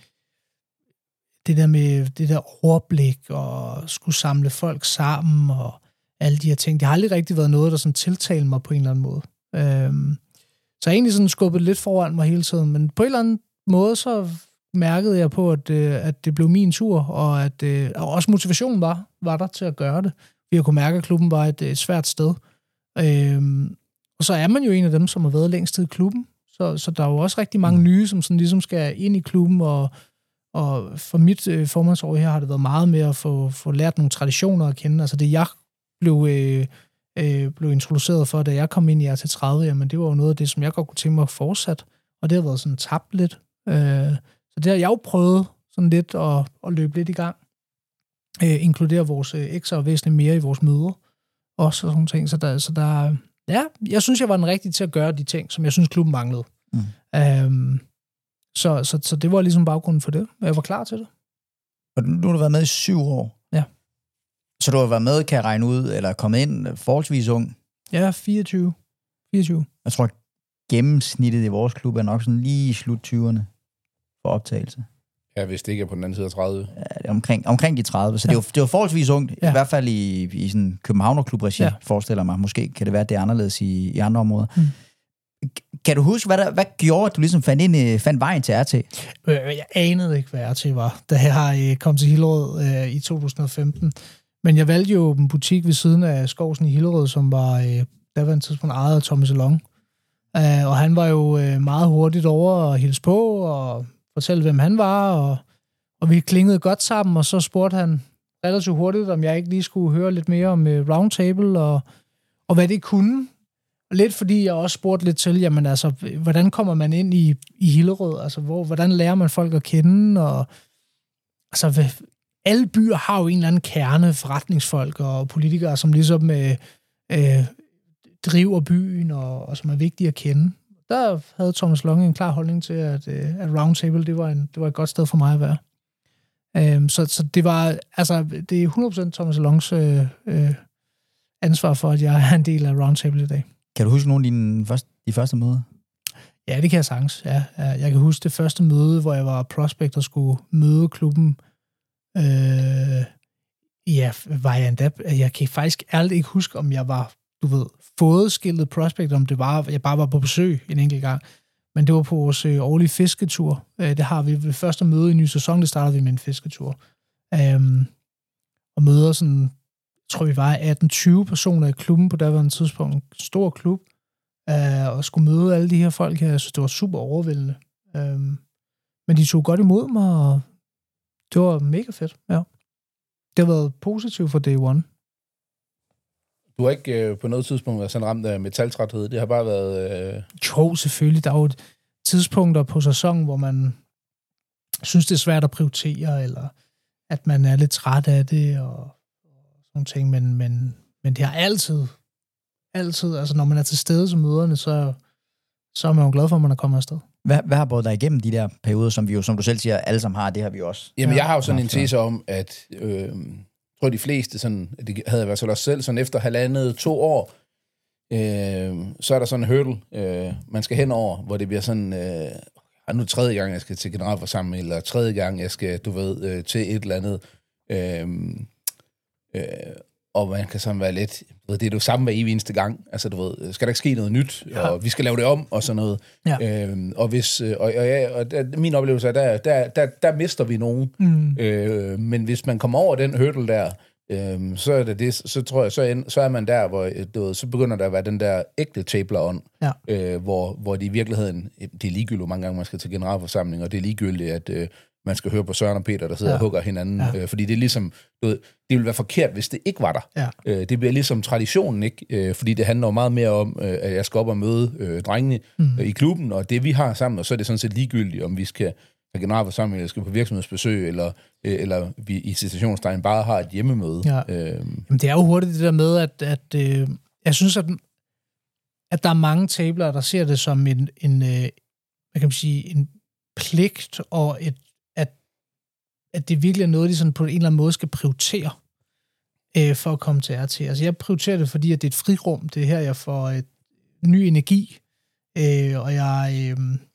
det der med det der overblik og skulle samle folk sammen og alle de her ting. Det har aldrig rigtig været noget, der sådan tiltalte mig på en eller anden måde. Øh, så jeg egentlig sådan skubbet lidt foran mig hele tiden, men på en eller anden måde så mærkede jeg på, at, at det blev min tur, og at og også motivationen var, var der til at gøre det. Jeg kunne mærke, at klubben var et, et svært sted. Øhm, og så er man jo en af dem, som har været længst tid i klubben, så, så der er jo også rigtig mange nye, som sådan ligesom skal ind i klubben, og, og for mit øh, formandsår her har det været meget med at få, få lært nogle traditioner at kende. Altså det, jeg blev, øh, øh, blev introduceret for, da jeg kom ind i R T tredive, jamen det var jo noget af det, som jeg godt kunne tænke mig at fortsætte, og det har været sådan tabt lidt. Øh, så det har jeg jo prøvet sådan lidt at, at løbe lidt i gang. Øh, inkludere vores øh, X'er væsentligt mere i vores møder. Også og sådan ting. Så der, så der, ja, jeg synes, jeg var den rigtige til at gøre de ting, som jeg synes, klubben manglede. Mm. Øhm, så, så, så det var ligesom baggrunden for det. Jeg var klar til det. Og nu har du været med i syv år. Ja. Så du har været med, kan jeg regne ud, eller kommet ind forholdsvis ung? Ja, fireogtyve. fireogtyve. Jeg tror, gennemsnittet i vores klub er nok sådan lige i slut tyverne for optagelse. Ja, hvis det ikke er på den anden side af tredive. Ja, det er omkring, omkring de tredive, så ja. det, er jo, det er jo forholdsvis ungt, ja. I hvert fald i, i sådan Københavner-klubregi, ja. Forestiller mig. Måske kan det være, at det er anderledes i, i andre områder. Mm. Kan du huske, hvad, der, hvad gjorde, at du ligesom fandt, ind, fandt vejen til R T? Jeg anede ikke, hvad R T var, da jeg kom til Hillerød øh, i to tusind og femten. Men jeg valgte jo en butik ved siden af Skovsen i Hillerød, som var øh, der var en tidspunkt ejet af Thomas Salon. Øh, og han var jo øh, meget hurtigt over at hilse på og fortælle, hvem han var, og, og vi klingede godt sammen, og så spurgte han relativt hurtigt, om jeg ikke lige skulle høre lidt mere om uh, Roundtable, og, og hvad det kunne. Og lidt fordi jeg også spurgte lidt til, jamen altså, hvordan kommer man ind i, i Hillerød? Altså, hvor, hvordan lærer man folk at kende? Og, altså, alle byer har jo en eller anden kerne, forretningsfolk og politikere, som ligesom øh, øh, driver byen, og, og som er vigtige at kende. Der havde Thomas Lange en klar holdning til, at, at Roundtable, det var, en, det var et godt sted for mig at være. Um, så, så det var, altså, det er hundrede procent Thomas Langes øh, øh, ansvar for, at jeg er en del af Roundtable i dag. Kan du huske nogle af dine første, de første møder? Ja, det kan jeg sagtens. Ja, jeg kan huske det første møde, hvor jeg var prospect og skulle møde klubben. Øh, ja, var jeg endda... Jeg kan faktisk ærligt ikke huske, om jeg var, du ved, fået skiltet prospect, om det var, jeg bare var på besøg en enkelt gang. Men det var på vores øh, årlige fisketur. Øh, det har vi ved første møde i ny sæson, det startede vi med en fisketur. Øhm, og møder sådan, jeg tror vi var atten tyve personer i klubben på daværende tidspunkt. En stor klub. Øh, og skulle møde alle de her folk her. Jeg synes, det var super overvældende. Øhm, men de tog godt imod mig, og det var mega fedt, ja. Det har været positivt for day one. Du har ikke øh, på noget tidspunkt været sådan ramt af metaltræthed. Det har bare været... Øh... Jo, selvfølgelig. Der er jo tidspunkter på sæsonen, hvor man synes, det er svært at prioritere, eller at man er lidt træt af det, og, og sådan ting. Men, men, men det har altid, altid, altså når man er til stede som møderne, så, så er man jo glad for, at man er kommet afsted. Hvad, hvad har båret dig igennem de der perioder, som vi jo, som du selv siger, alle sammen har, det har vi også. Jamen, ja. jeg har jo sådan en tese om, at... Øh, tror de fleste, sådan, det havde jeg i hvert fald også selv, sådan efter halvandet, to år, øh, så er der sådan en hurdle, øh, man skal hen over, hvor det bliver sådan, øh, nu tredje gang, jeg skal til generalforsamling, eller tredje gang, jeg skal, du ved, øh, til et eller andet, øh, øh, og man kan sådan være lidt, ved, det er det samme hver evig eneste gang, altså du ved, skal der ikke ske noget nyt, ja. Og vi skal lave det om, og sådan noget. Ja. Øhm, og hvis, og, og, ja, og der, min oplevelse er, der, der, der, der mister vi nogen, mm. øh, men hvis man kommer over den hurdle der, øh, så er det det, så tror jeg, så er, så er man der, hvor du ved, så begynder der at være den der ægte tabler-ånd, ja. øh, hvor, hvor det i virkeligheden, det er ligegyldigt, hvor mange gange man skal til generalforsamling, og det er ligegyldigt, at øh, man skal høre på Søren og Peter, der sidder ja. og hugger hinanden. Ja. Øh, fordi det er ligesom, du ved, det ville være forkert, hvis det ikke var der. Ja. Øh, det bliver ligesom traditionen, ikke? Øh, fordi det handler jo meget mere om, øh, at jeg skal op og møde øh, drengene mm. øh, i klubben, og det vi har sammen, og så er det sådan set ligegyldigt, om vi skal have generalforsamling, eller skal på virksomhedsbesøg, eller, øh, eller vi i situationstegn bare har et hjemmemøde. Ja. Øh. Jamen, det er jo hurtigt det der med, at, at øh, jeg synes, at, at der er mange tabler, der ser det som en, en øh, hvad kan man sige, en pligt og et at det virkelig er noget, de sådan på en eller anden måde skal prioritere øh, for at komme til R T. Altså jeg prioriterer det, fordi at det er et frirum. Det er her, jeg får et ny energi. Øh, og jeg... Øh,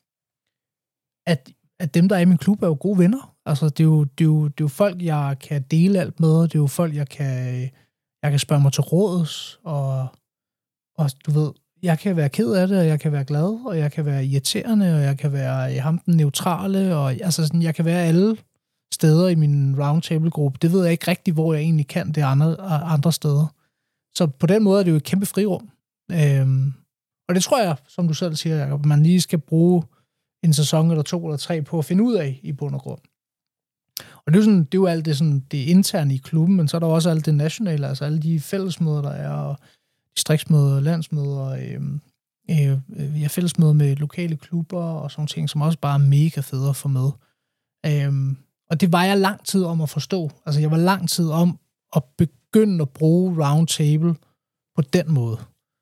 at, at dem, der er i min klub, er jo gode venner. Altså det er jo, det er jo, det er jo folk, jeg kan dele alt med. Det er jo folk, jeg kan, jeg kan spørge mig til råds. Og, og du ved, jeg kan være ked af det, og jeg kan være glad, og jeg kan være irriterende, og jeg kan være ham den neutrale, og altså sådan, jeg kan være alle steder i min roundtable-gruppe. Det ved jeg ikke rigtigt, hvor jeg egentlig kan det andre, andre steder. Så på den måde er det jo et kæmpe frirum. Øhm, og det tror jeg, som du selv siger, Jacob, man lige skal bruge en sæson eller to eller tre på at finde ud af i bund og grund. Og det er jo, sådan, det er jo alt det, sådan, det interne i klubben, men så er der også alt det nationale, altså alle de fællesmøder, der er, og distriktsmøder, landsmøder, øhm, øh, ja, fællesmøder med lokale klubber og sådan ting, som også bare er mega fede at få med. Øhm, Og det var jeg lang tid om at forstå. Altså, jeg var lang tid om at begynde at bruge roundtable på den måde.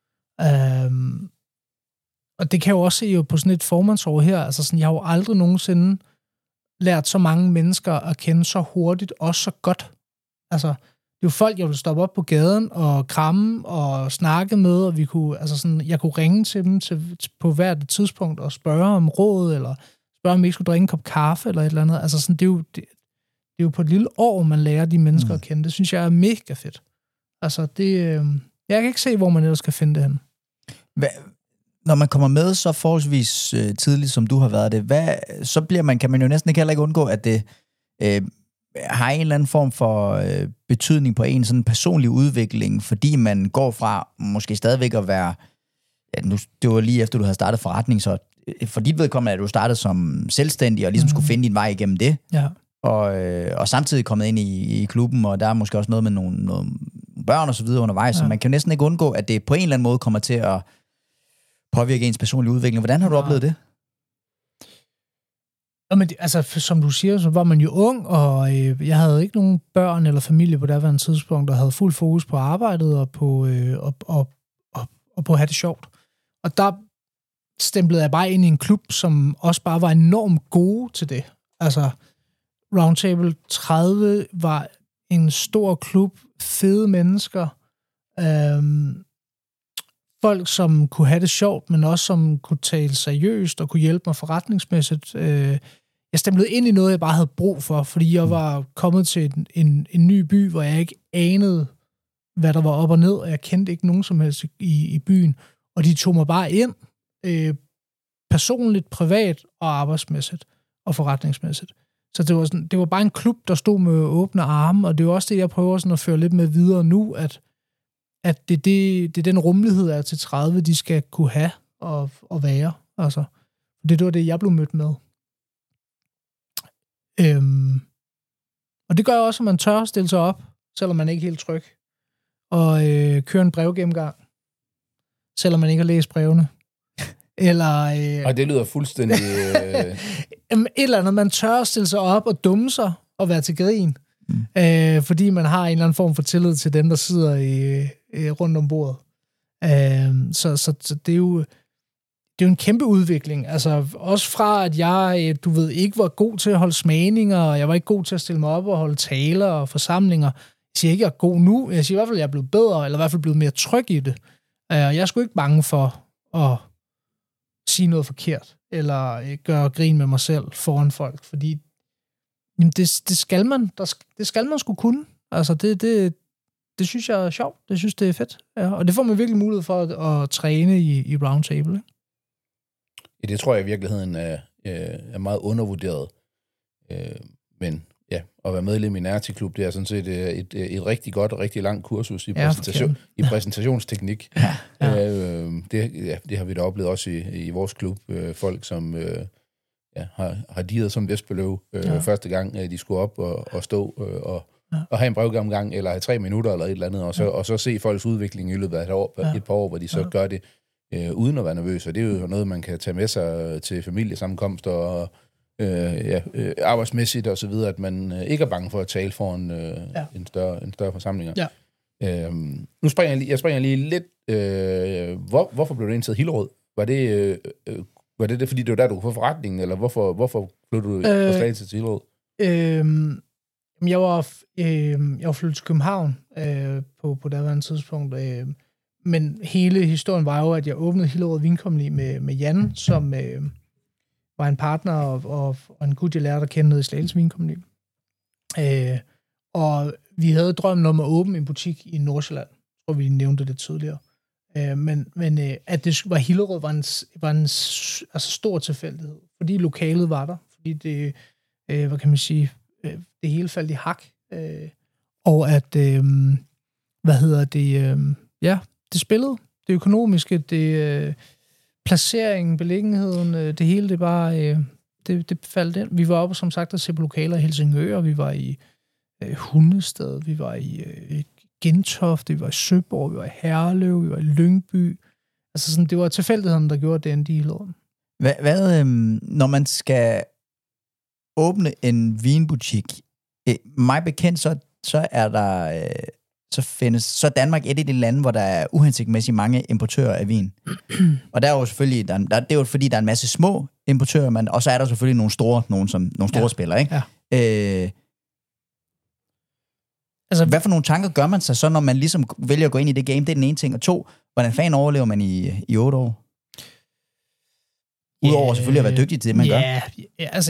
Um, og det kan jeg jo også se jo på sådan et formandsår her. Altså, sådan, jeg har jo aldrig nogensinde lært så mange mennesker at kende så hurtigt og så godt. Altså, det er jo folk, jeg ville stoppe op på gaden og kramme og snakke med, og vi kunne, altså sådan, jeg kunne ringe til dem til, på hvert tidspunkt og spørge om råd, eller spørge, om vi ikke skulle drikke en kop kaffe, eller et eller andet. Altså sådan, det er jo, det, det er jo på et lille år, man lærer de mennesker mm. at kende. Det synes jeg er mega fedt. Altså, det, øh, jeg kan ikke se, hvor man ellers skal finde det hen. Hvad, når man kommer med så forholdsvis øh, tidligt, som du har været det, hvad, så bliver man, kan man jo næsten ikke heller ikke undgå, at det øh, har en eller anden form for øh, betydning på en sådan personlig udvikling, fordi man går fra måske stadigvæk at være, ja, nu, det var lige efter, du havde startet forretning, så for dit vedkommende, at du startede som selvstændig, og ligesom mm. skulle finde din vej igennem det, ja. og, øh, og samtidig kommet ind i, i klubben, og der er måske også noget med nogle, nogle børn og så videre undervejs, ja. Så man kan jo næsten ikke undgå, at det på en eller anden måde kommer til at påvirke ens personlige udvikling. Hvordan har du ja. oplevet det? Men altså, som du siger, så var man jo ung, og øh, jeg havde ikke nogen børn eller familie på daværende tidspunkt, der havde fuld fokus på arbejdet og på, øh, og, og, og, og på at have det sjovt. Og der stemplede jeg bare ind i en klub, som også bare var enormt gode til det. Altså, Roundtable tredive var en stor klub, fede mennesker, øhm, folk, som kunne have det sjovt, men også som kunne tale seriøst og kunne hjælpe mig forretningsmæssigt. Øh, jeg stemplede ind i noget, jeg bare havde brug for, fordi jeg var kommet til en, en, en ny by, hvor jeg ikke anede, hvad der var op og ned, og jeg kendte ikke nogen som helst i, i byen. Og de tog mig bare ind, øh, personligt, privat og arbejdsmæssigt og forretningsmæssigt. Så det var, sådan, det var bare en klub, der stod med åbne arme, og det er også det, jeg prøver sådan at føre lidt med videre nu, at, at det, det, det er den rummelighed af til tredive, de skal kunne have og, og være. Altså, det var det, jeg blev mødt med. Øhm, og det gør også, at man tør at stille sig op, selvom man ikke er helt tryg, og øh, køre en brevgennemgang, selvom man ikke har læst brevene. Eller, øh, og det lyder fuldstændig... Øh... et eller andet, man tør at stille sig op og dumme sig og være til grin, mm. øh, fordi man har en eller anden form for tillid til dem, der sidder i, øh, rundt om bordet. Øh, så, så, så det er jo det er jo en kæmpe udvikling. Altså også fra, at jeg, du ved, ikke var god til at holde smagninger, og jeg var ikke god til at stille mig op og holde taler og forsamlinger. siger ikke, jeg er god nu. Jeg siger i hvert fald, at jeg er blevet bedre, eller i hvert fald blevet mere tryg i det. Og jeg er sgu ikke bange for at sige noget forkert, eller gøre grin med mig selv foran folk, fordi jamen det, det skal man, der, det skal man sgu kunne. Altså, det, det, det synes jeg er sjovt. Det synes, det er fedt. Ja, og det får man virkelig mulighed for at, at træne i, i roundtable. Ikke? Ja, det tror jeg i virkeligheden er, er meget undervurderet. Men ja, at være medlem i en R T-klub, det er sådan set et, et, et rigtig godt og rigtig langt kursus i, ja, præsentation, i præsentationsteknik. Ja, ja. Øh, det, ja, det har vi da oplevet også i, i vores klub. Øh, folk, som øh, ja, har, har diret som Vestbeløv øh, ja. første gang, øh, de skulle op og, og stå øh, og, ja. og have en brevgennemgang, eller have tre minutter eller et eller andet, og så, ja. og så se folks udvikling i løbet af et, år, ja. et par år, hvor de så ja. gør det øh, uden at være nervøs. Og det er jo noget, man kan tage med sig til familiesammenkomster og Øh, ja, øh, arbejdsmæssigt og så videre, at man øh, ikke er bange for at tale foran øh, ja. en, større, en større forsamling. Ja. Øhm, nu springer jeg lige, jeg springer lige lidt. Øh, hvor, hvorfor blev du indtaget Hillerød? Var det, øh, var det det, fordi det var der, du kunne få forretningen, eller hvorfor, hvorfor blev du øh, fra Slagelse til Hillerød? Øh, jeg, var, øh, jeg var flyttet til København øh, på, på daværende tidspunkt, øh, men hele historien var jo, at jeg åbnede Hillerød Vinkompagni med, med Jan, som øh, var en partner og, og, og en gut, jeg lærte at kende nede i Slagelse Vinkompagni. Øh, og vi havde drømmen om at åbne en butik i Nordsjælland. Jeg tror, vi nævnte det tidligere. Øh, men men øh, at det var Hillerød var en, var en altså, stor tilfældighed. Fordi lokalet var der. Fordi det, øh, hvad kan man sige, øh, det hele faldt i hak. Øh, og at, øh, hvad hedder det, øh, ja, det spillede. Det økonomiske, det... Øh, placeringen, beliggenheden, det hele, det bare, øh, det, det faldt ind. Vi var oppe, som sagt, at se på lokaler i Helsingør, vi var i øh, Hundested, vi var i øh, Gentofte, vi var i Søborg, vi var i Herlev, vi var i Lyngby. Altså sådan, det var tilfældigheden, der gjorde det endte i Hillerød. Hvad, hvad øh, når man skal åbne en vinbutik, øh, mig bekendt, så, så er der... Øh, så findes så Danmark et af de lande, hvor der er uhensigtsmæssigt mange importører af vin. Og der er jo selvfølgelig, der, der, det er jo fordi, der er en masse små importører, men, og så er der selvfølgelig nogle store, nogle, som, nogle store ja. spillere, ikke? Ja. Øh, altså, hvad for nogle tanker gør man sig så, når man ligesom vælger at gå ind i det game? Det er den ene ting. Og to, hvordan fanden overlever man i, i otte år? Udover yeah, selvfølgelig at være dygtig til det, man yeah, gør. Ja, altså...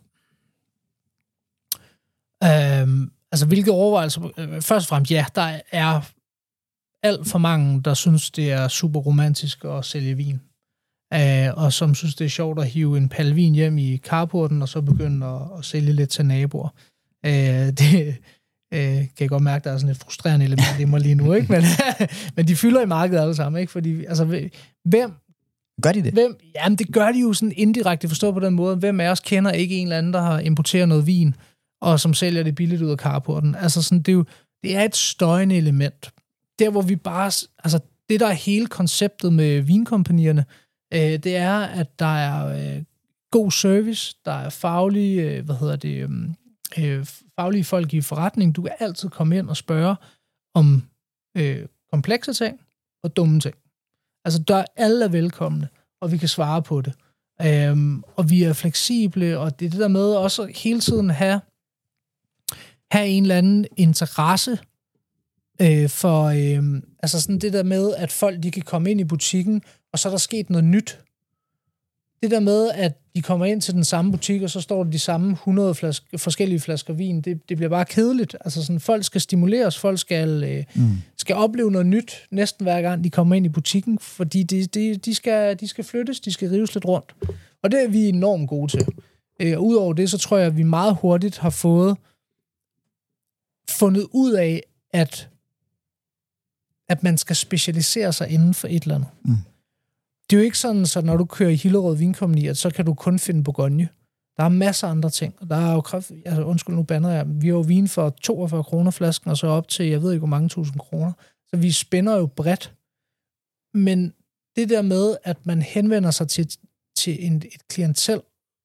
Øhm, Altså, hvilke overvejelser? Først og fremmest, ja, der er alt for mange, der synes, det er super romantisk at sælge vin. Uh, og som synes, det er sjovt at hive en palle vin hjem i carporten, og så begynde at, at sælge lidt til naboer. Uh, det uh, kan jeg godt mærke, der er sådan et frustrerende element i mig lige nu, ikke? Men, men de fylder i markedet alle sammen, ikke? Fordi, altså, hvem... Gør de det? Hvem, jamen, det gør de jo sådan indirekte, forstået på den måde. Hvem af os kender ikke en eller anden, der har importeret noget vin, og som sælger det billigt ud af carporten. Altså sådan, det er jo, det er et støjende element. Der, hvor vi bare, altså det, der er hele konceptet med vinkompagnierne, øh, det er, at der er øh, god service, der er faglige, øh, hvad hedder det, øh, faglige folk i forretning. Du kan altid komme ind og spørge om øh, komplekse ting og dumme ting. Altså, der er alle er velkomne, og vi kan svare på det. Øhm, og vi er fleksible, og det er det der med også hele tiden have have en eller anden interesse øh, for, øh, altså sådan det der med, at folk de kan komme ind i butikken, og så er der sket noget nyt. Det der med, at de kommer ind til den samme butik, og så står der de samme hundrede flasker, forskellige flasker vin, det, det bliver bare kedeligt. Altså sådan, folk skal stimuleres, folk skal, øh, mm. skal opleve noget nyt næsten hver gang, de kommer ind i butikken, fordi de, de, de, skal, de skal flyttes, de skal rives lidt rundt. Og det er vi enormt gode til. Øh, og udover det, så tror jeg, at vi meget hurtigt har fået fundet ud af, at, at man skal specialisere sig inden for et eller andet. Mm. Det er jo ikke sådan, så når du kører i Hillerød Vinkompagni, at så kan du kun finde Bourgogne. Der er masser af andre ting. Der er jo kraft, altså undskyld, nu bander jeg. Vi har jo vin for toogfyrre kroner flasken, og så op til, jeg ved ikke, hvor mange tusind kroner. Så vi spænder jo bredt. Men det der med, at man henvender sig til, til en, et klientel,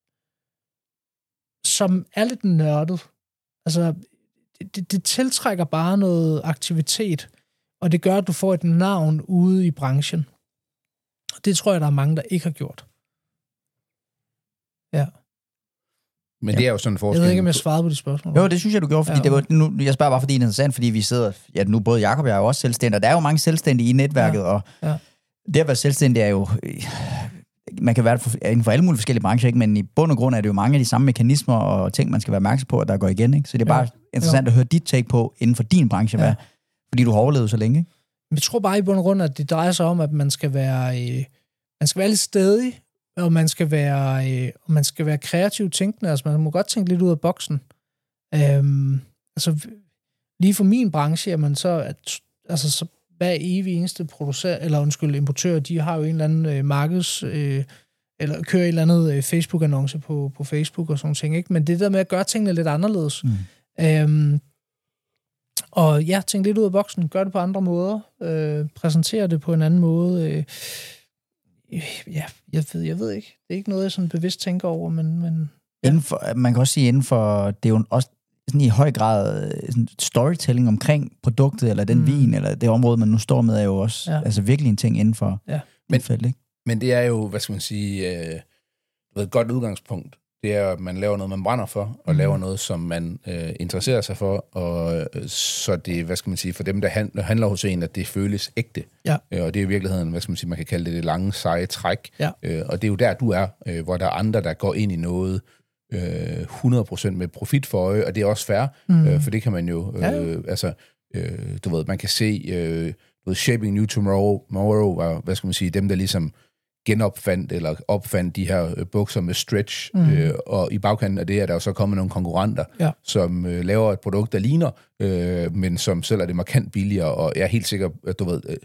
som er lidt nørdet. Altså, Det, det tiltrækker bare noget aktivitet, og det gør, at du får et navn ude i branchen. Det tror jeg, der er mange, der ikke har gjort. Ja. Men det er jo sådan en forskel. Jeg ved ikke, om jeg svarede på de spørgsmål. Jo, det synes jeg, du gjorde, fordi ja. det var, nu, jeg spørger bare, fordi det er interessant, fordi vi sidder, ja, nu både Jakob og jeg er jo også selvstændige, og der er jo mange selvstændige i netværket, ja. og ja. det at være selvstændig er jo, man kan være det for, inden for alle mulige forskellige brancher, ikke? Men i bund og grund er det jo mange af de samme mekanismer og ting, man skal være opmærksom på, at der går igen, ikke? Så det er bare ja. interessant ja. at høre dit take på, inden for din branche, ja. hvad, fordi du har overlevet så længe, ikke? Jeg tror bare i bund og grund, at det drejer sig om, at man skal være, øh, man skal være lidt stædig, og man skal være, øh, og man skal være kreativt tænkende. Altså man må godt tænke lidt ud af boksen. Øhm, altså lige for min branche, jamen så, at, altså så hver evig eneste producent, eller undskyld, importør, de har jo en eller anden øh, markeds, øh, eller kører et eller andet øh, Facebook-annonce på, på Facebook og sådan ting, ikke? Men det der med at gøre tingene lidt anderledes. Mm. Øhm, og ja, tænk lidt ud af boksen, gør det på andre måder, øh, præsentere det på en anden måde. Øh, ja, jeg ved, jeg ved ikke. Det er ikke noget, jeg sådan bevidst tænker over, men... men ja. Inden for, man kan også sige, inden for, det er jo også sådan i høj grad sådan storytelling omkring produktet, eller den mm. vin, eller det område, man nu står med, er jo også ja. altså virkelig en ting inden for ja. men, felt, ikke? Men det er jo, hvad skal man sige, øh, et godt udgangspunkt. Det er, at man laver noget, man brænder for, og mm. laver noget, som man øh, interesserer sig for, og øh, så det, hvad skal man sige, for dem, der handler, handler hos en, at det føles ægte. Ja. Øh, og det er i virkeligheden, hvad skal man sige, man kan kalde det det lange, seje træk. Ja. Øh, og det er jo der, du er, øh, hvor der er andre, der går ind i noget øh, hundrede procent med profit for øje, og det er også fair, mm. øh, for det kan man jo, øh, ja, ja. altså, øh, du ved, man kan se, øh, du ved, Shaping New Tomorrow, tomorrow var, hvad skal man sige, dem, der ligesom genopfandt eller opfandt de her øh, bukser med stretch, mm. øh, og i bagkanten af det er der jo så kommet nogle konkurrenter, ja. som øh, laver et produkt, der ligner, øh, men som selv er det markant billigere, og jeg er helt sikker, at du ved, øh,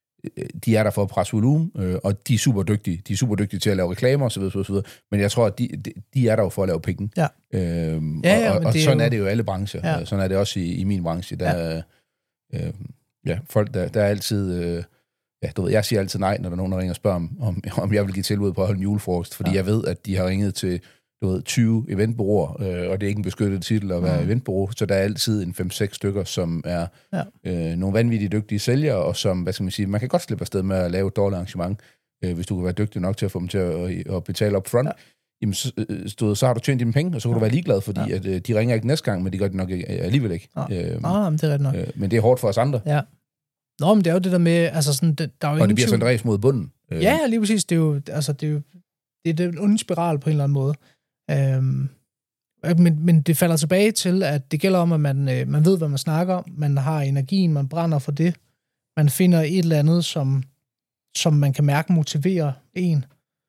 de er der for at presse volumen, øh, og de er super dygtige. De er super dygtige til at lave reklamer osv., osv., men jeg tror, at de, de er der jo for at lave penge. Ja. Øhm, ja, ja, og og, og sådan jo... er det jo i alle brancher. Ja. Sådan er det også i, i min branche. Der ja. Øh, ja, folk, der, der er altid... Øh, Ja, du ved, jeg siger altid nej, når der er nogen, der ringer og spørger, om, om, om jeg vil give tilbud på at holde en julefrokost, fordi ja. jeg ved, at de har ringet til du ved, tyve eventbureauer, øh, og det er ikke en beskyttet titel at være ja. eventbureau, så der er altid en fem seks stykker, som er ja. øh, nogle vanvittigt dygtige sælgere, og som, hvad skal man sige, man kan godt slippe afsted med at lave et dårligt arrangement, øh, hvis du kan være dygtig nok til at få dem til at, at betale up front. Ja. Jamen, så, så, så har du tjent dine penge, og så kan ja. du være ligeglad, fordi ja. at, øh, de ringer ikke næste gang, men de gør det nok ikke, alligevel ikke. Ja. Øh, ah, det er ret nok. Øh, men det er hårdt for os andre. Ja. Nå, men det er jo det der med, altså sådan, det, der er jo og det bliver sådan en ræs mod bunden. Ja, lige præcis. Det er jo, altså, det er jo, det er en ond spiral på en eller anden måde. Øhm, men, men det falder tilbage til, at det gælder om, at man, øh, man ved, hvad man snakker om, man har energien, man brænder for det, man finder et eller andet, som, som man kan mærke motiverer en.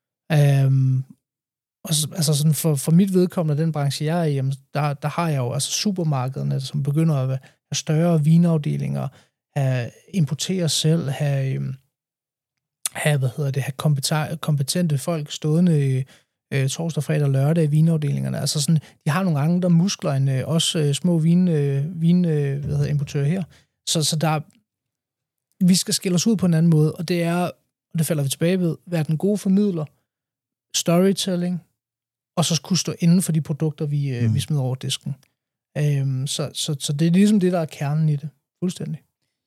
Øhm, og så, altså sådan for, for mit vedkommende, den branche, jeg er i, jamen, der, der har jeg jo altså supermarkederne, som begynder at have større vinafdelinger, have importere selv, have, have, hvad hedder det, have kompetente, kompetente folk stående øh, torsdag, fredag og lørdag i vinafdelingerne. Altså sådan, de har nogle andre muskler end øh, også øh, små vin, øh, vin øh, hvad hedder, importører her. Så, så der, vi skal skille os ud på en anden måde, og det er, og det falder vi tilbage ved, være den gode formidler, storytelling, og så kunne stå inden for de produkter, vi, øh, mm. vi smider over disken. Øhm, så, så, så det er ligesom det, der er kernen i det. Fuldstændig.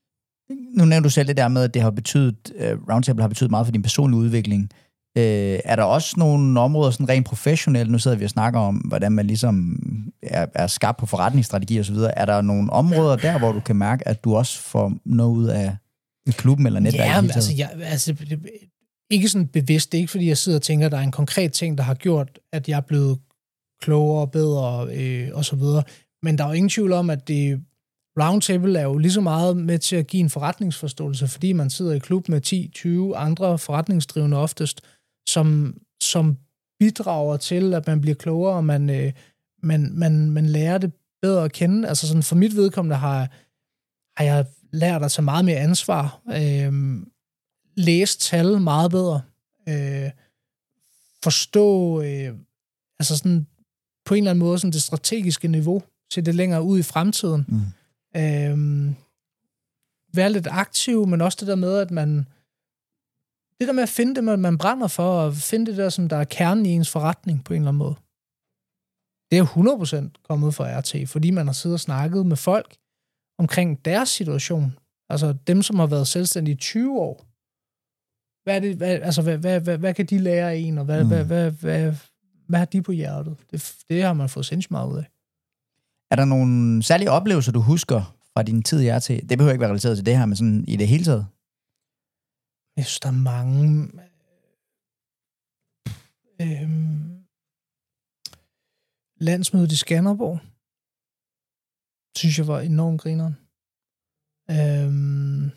Nu nævner du selv det der med, at det har betydet, uh, Roundtable har betydet meget for din personlige udvikling. Uh, er der også nogle områder, sådan rent professionelt, nu sidder vi og snakker om, hvordan man ligesom er, er skarp på forretningsstrategi og så videre. Er der nogle områder der, hvor du kan mærke, at du også får noget ud af klubben eller netværket? Ja, men altså, jeg, altså det, ikke sådan bevidst. Det er ikke, fordi jeg sidder og tænker, at der er en konkret ting, der har gjort, at jeg er blevet klogere, bedre øh, og så videre. Men der er jo ingen tvivl om, at det Roundtable er jo lige så meget med til at give en forretningsforståelse, fordi man sidder i klub med ti tyve andre forretningsdrivende oftest, som, som bidrager til, at man bliver klogere, og man, øh, man, man, man lærer det bedre at kende. Altså sådan for mit vedkommende har, har jeg lært at tage meget mere ansvar, øh, læst tal meget bedre, øh, forstå øh, altså sådan på en eller anden måde sådan det strategiske niveau, se det længere ud i fremtiden. Mm. Øhm, være lidt aktiv, men også det der med, at man det der med at finde det, man, man brænder for, og finde det der, som der er kernen i ens forretning på en eller anden måde. Det er hundrede procent kommet fra R T, fordi man har siddet og snakket med folk omkring deres situation. Altså dem, som har været selvstændige i tyve år. Hvad, er det, hvad, altså, hvad, hvad, hvad, hvad kan de lære af en, og hvad, mm. hvad, hvad, hvad, hvad har de på hjertet? Det, det har man fået sindssygt meget ud af. Er der nogle særlige oplevelser, du husker fra din tid i R T? Det behøver ikke være relateret til det her, men sådan i det hele taget. Jeg synes, der er mange... Øhm, landsmødet i Skanderborg, synes jeg var enormt grineren. Øhm,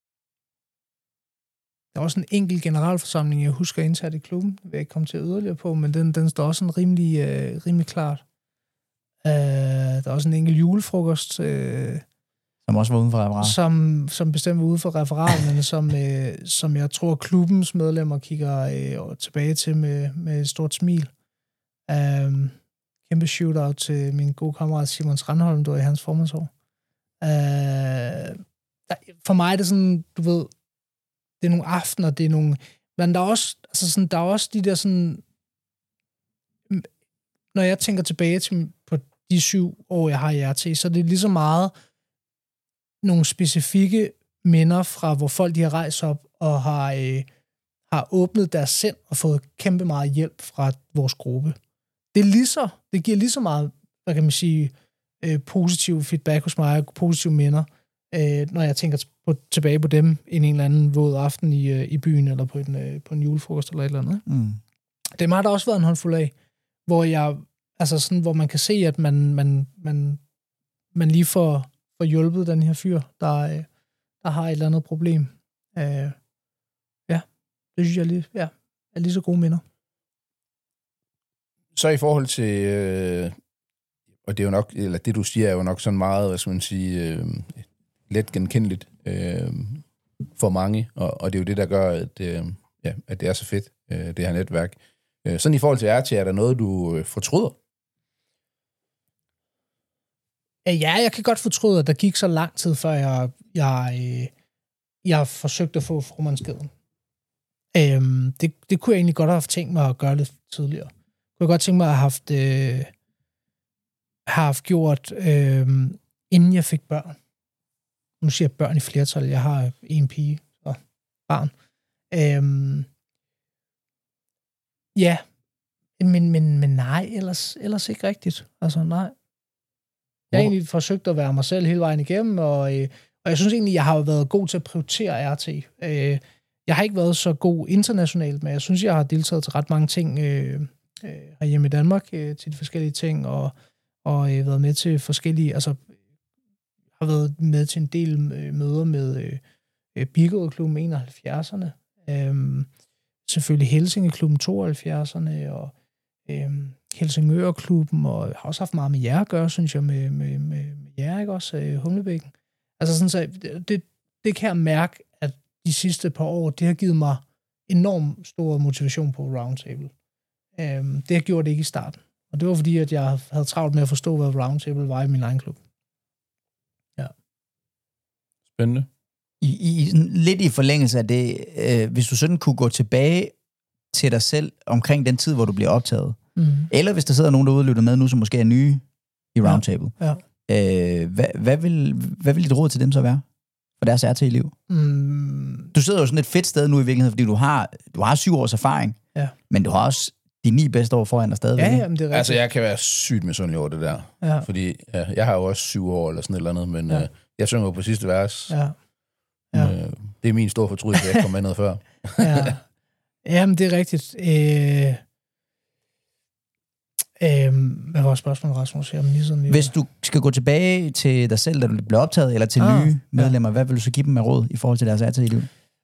der var også en enkelt generalforsamling, jeg husker indsat i klubben. Det vil jeg ikke komme til yderligere på, men den, den står også sådan rimelig, øh, rimelig klart. Øh, der er også en enkelt julefrokost, øh, som også var uden for referatet. Som, som bestemt var ude for referatet, men som, øh, som jeg tror, klubbens medlemmer kigger øh, tilbage til med, med et stort smil. Um, kæmpe shootout til min gode kammerat Simon Strandholm, der var i hans formandsår. Uh, for mig er det sådan, du ved, det er nogle aftener, det er nogle... Men der er også, altså sådan, der er også de der sådan... Når jeg tænker tilbage til på de syv år, jeg har i R T, så er det lige så meget nogle specifikke minder fra, hvor folk de har rejst op og har, øh, har åbnet deres sind og fået kæmpe meget hjælp fra vores gruppe. Det er lige så, det giver lige så meget, hvad kan man sige, øh, positiv feedback hos mig, positive minder, øh, når jeg tænker på, tilbage på dem en eller anden våd aften i, øh, i byen, eller på en, øh, på en julefrokost eller et eller andet. Mm. Det har der også været en håndfuld af, hvor jeg, altså sådan, hvor man kan se, at man, man, man, man lige får, får hjulpet den her fyr, der, øh, der har et eller andet problem. Øh, ja, det synes jeg lige, ja, er lige så gode minder. Så i forhold til, øh, og det er jo nok, eller det du siger er jo nok sådan meget, hvad skal man sige, øh, let genkendeligt øh, for mange, og, og det er jo det, der gør, at, øh, ja, at det er så fedt, øh, det her netværk. Øh, sådan i forhold til R T, er der noget, du øh, fortryder? Ja, jeg kan godt fortryde, at der gik så lang tid, før jeg, jeg, øh, jeg forsøgte at få formandskeden. Øhm, det, det kunne jeg egentlig godt have tænkt mig at gøre lidt tidligere. Jeg kunne godt tænke mig at have haft, øh, have haft gjort, øh, inden jeg fik børn. Nu siger jeg børn i flertal. Jeg har en pige og barn. Øhm, ja, men, men, men nej, ellers, ellers ikke rigtigt. Altså nej. Jeg har egentlig forsøgt at være mig selv hele vejen igennem, og, øh, og jeg synes egentlig, jeg har været god til at prioritere R T. Øh, jeg har ikke været så god internationalt, men jeg synes, jeg har deltaget til ret mange ting øh, øh, herhjemme i Danmark, øh, til de forskellige ting, og, og øh, været med til forskellige, altså har været med til en del øh, møder med øh, Birkerød-klubben enoghalvfjerdserne, øh, selvfølgelig Helsinge-klubben tooghalvfjerdserne, og øh, Helsingør-klubben, og jeg har også haft meget med jer at gøre, synes jeg, med, med, med, med jer, ikke også, øh, Humlebækken. Altså sådan, så det, det kan jeg mærke, at de sidste par år, det har givet mig enormt stor motivation på Roundtable. Øh, det har gjort det ikke i starten. Og det var fordi, at jeg havde travlt med at forstå, hvad Roundtable var i min egen klub. Ja. Spændende. I, i, lidt i forlængelse af det, øh, hvis du sådan kunne gå tilbage til dig selv omkring den tid, hvor du bliver optaget, mm. eller hvis der sidder nogen derude og lytter med nu, som måske er nye i Roundtable, ja. Ja. Øh, hvad, hvad, vil, hvad vil dit råd til dem så være for deres R T-liv? Mm. Du sidder jo sådan et fedt sted nu i virkeligheden, fordi du har, du har syv års erfaring, ja. Men du har også de ni bedste år foran dig stadigvæk. Ja, jamen, det er rigtigt. Altså, jeg kan være sygt misundelig over det der. Ja. Fordi ja, jeg har jo også syv år eller sådan et eller andet, men ja. øh, jeg synger jo på sidste vers. Ja. Ja. Øh, det er min store fortrydelse, at jeg kom med noget før. Ja. Jamen, det er rigtigt. Øh, øh, hvad var spørgsmålet, Rasmus? Jamen, ligesom lige... Hvis du skal gå tilbage til dig selv, da du blev optaget, eller til ah, nye medlemmer, ja. Hvad vil du så give dem af råd i forhold til deres R T-liv?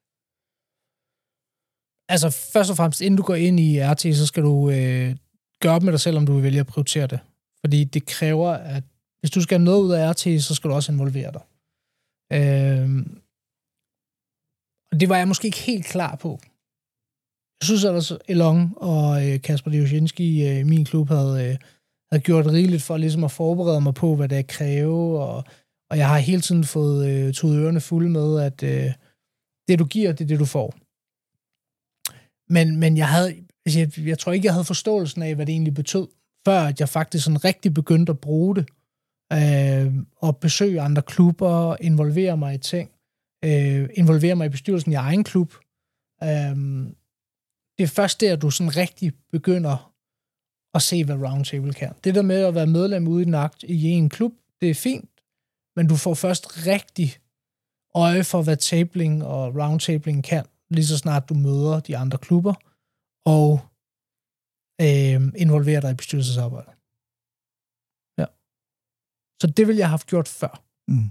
Altså, først og fremmest, inden du går ind i R T, så skal du øh, gøre op med dig selv, om du vil vælge at prioritere det. Fordi det kræver, at hvis du skal have noget ud af R T, så skal du også involvere dig. Øh, og det var jeg måske ikke helt klar på. Jeg synes ellers, Elon og øh, Kasper Diosjenski i øh, min klub havde, øh, havde gjort rigeligt for ligesom at forberede mig på, hvad det kræver, og, og jeg har hele tiden fået øh, tudet ørerne fulde med, at øh, det du giver, det er det du får. Men, men jeg havde, altså jeg, jeg tror ikke, jeg havde forståelsen af, hvad det egentlig betød, før at jeg faktisk sådan rigtig begyndte at bruge det, øh, og besøge andre klubber, involvere mig i ting, øh, involvere mig i bestyrelsen i egen klub. Øh, det er først der, du sådan rigtig begynder og se, hvad Roundtable kan. Det der med at være medlem ude i en, akt, i en klub, det er fint, men du får først rigtig øje for, hvad tabling og roundtabling kan, lige så snart du møder de andre klubber, og øh, involverer dig i bestyrelsesarbejde. Ja. Så det ville jeg have gjort før. Mm.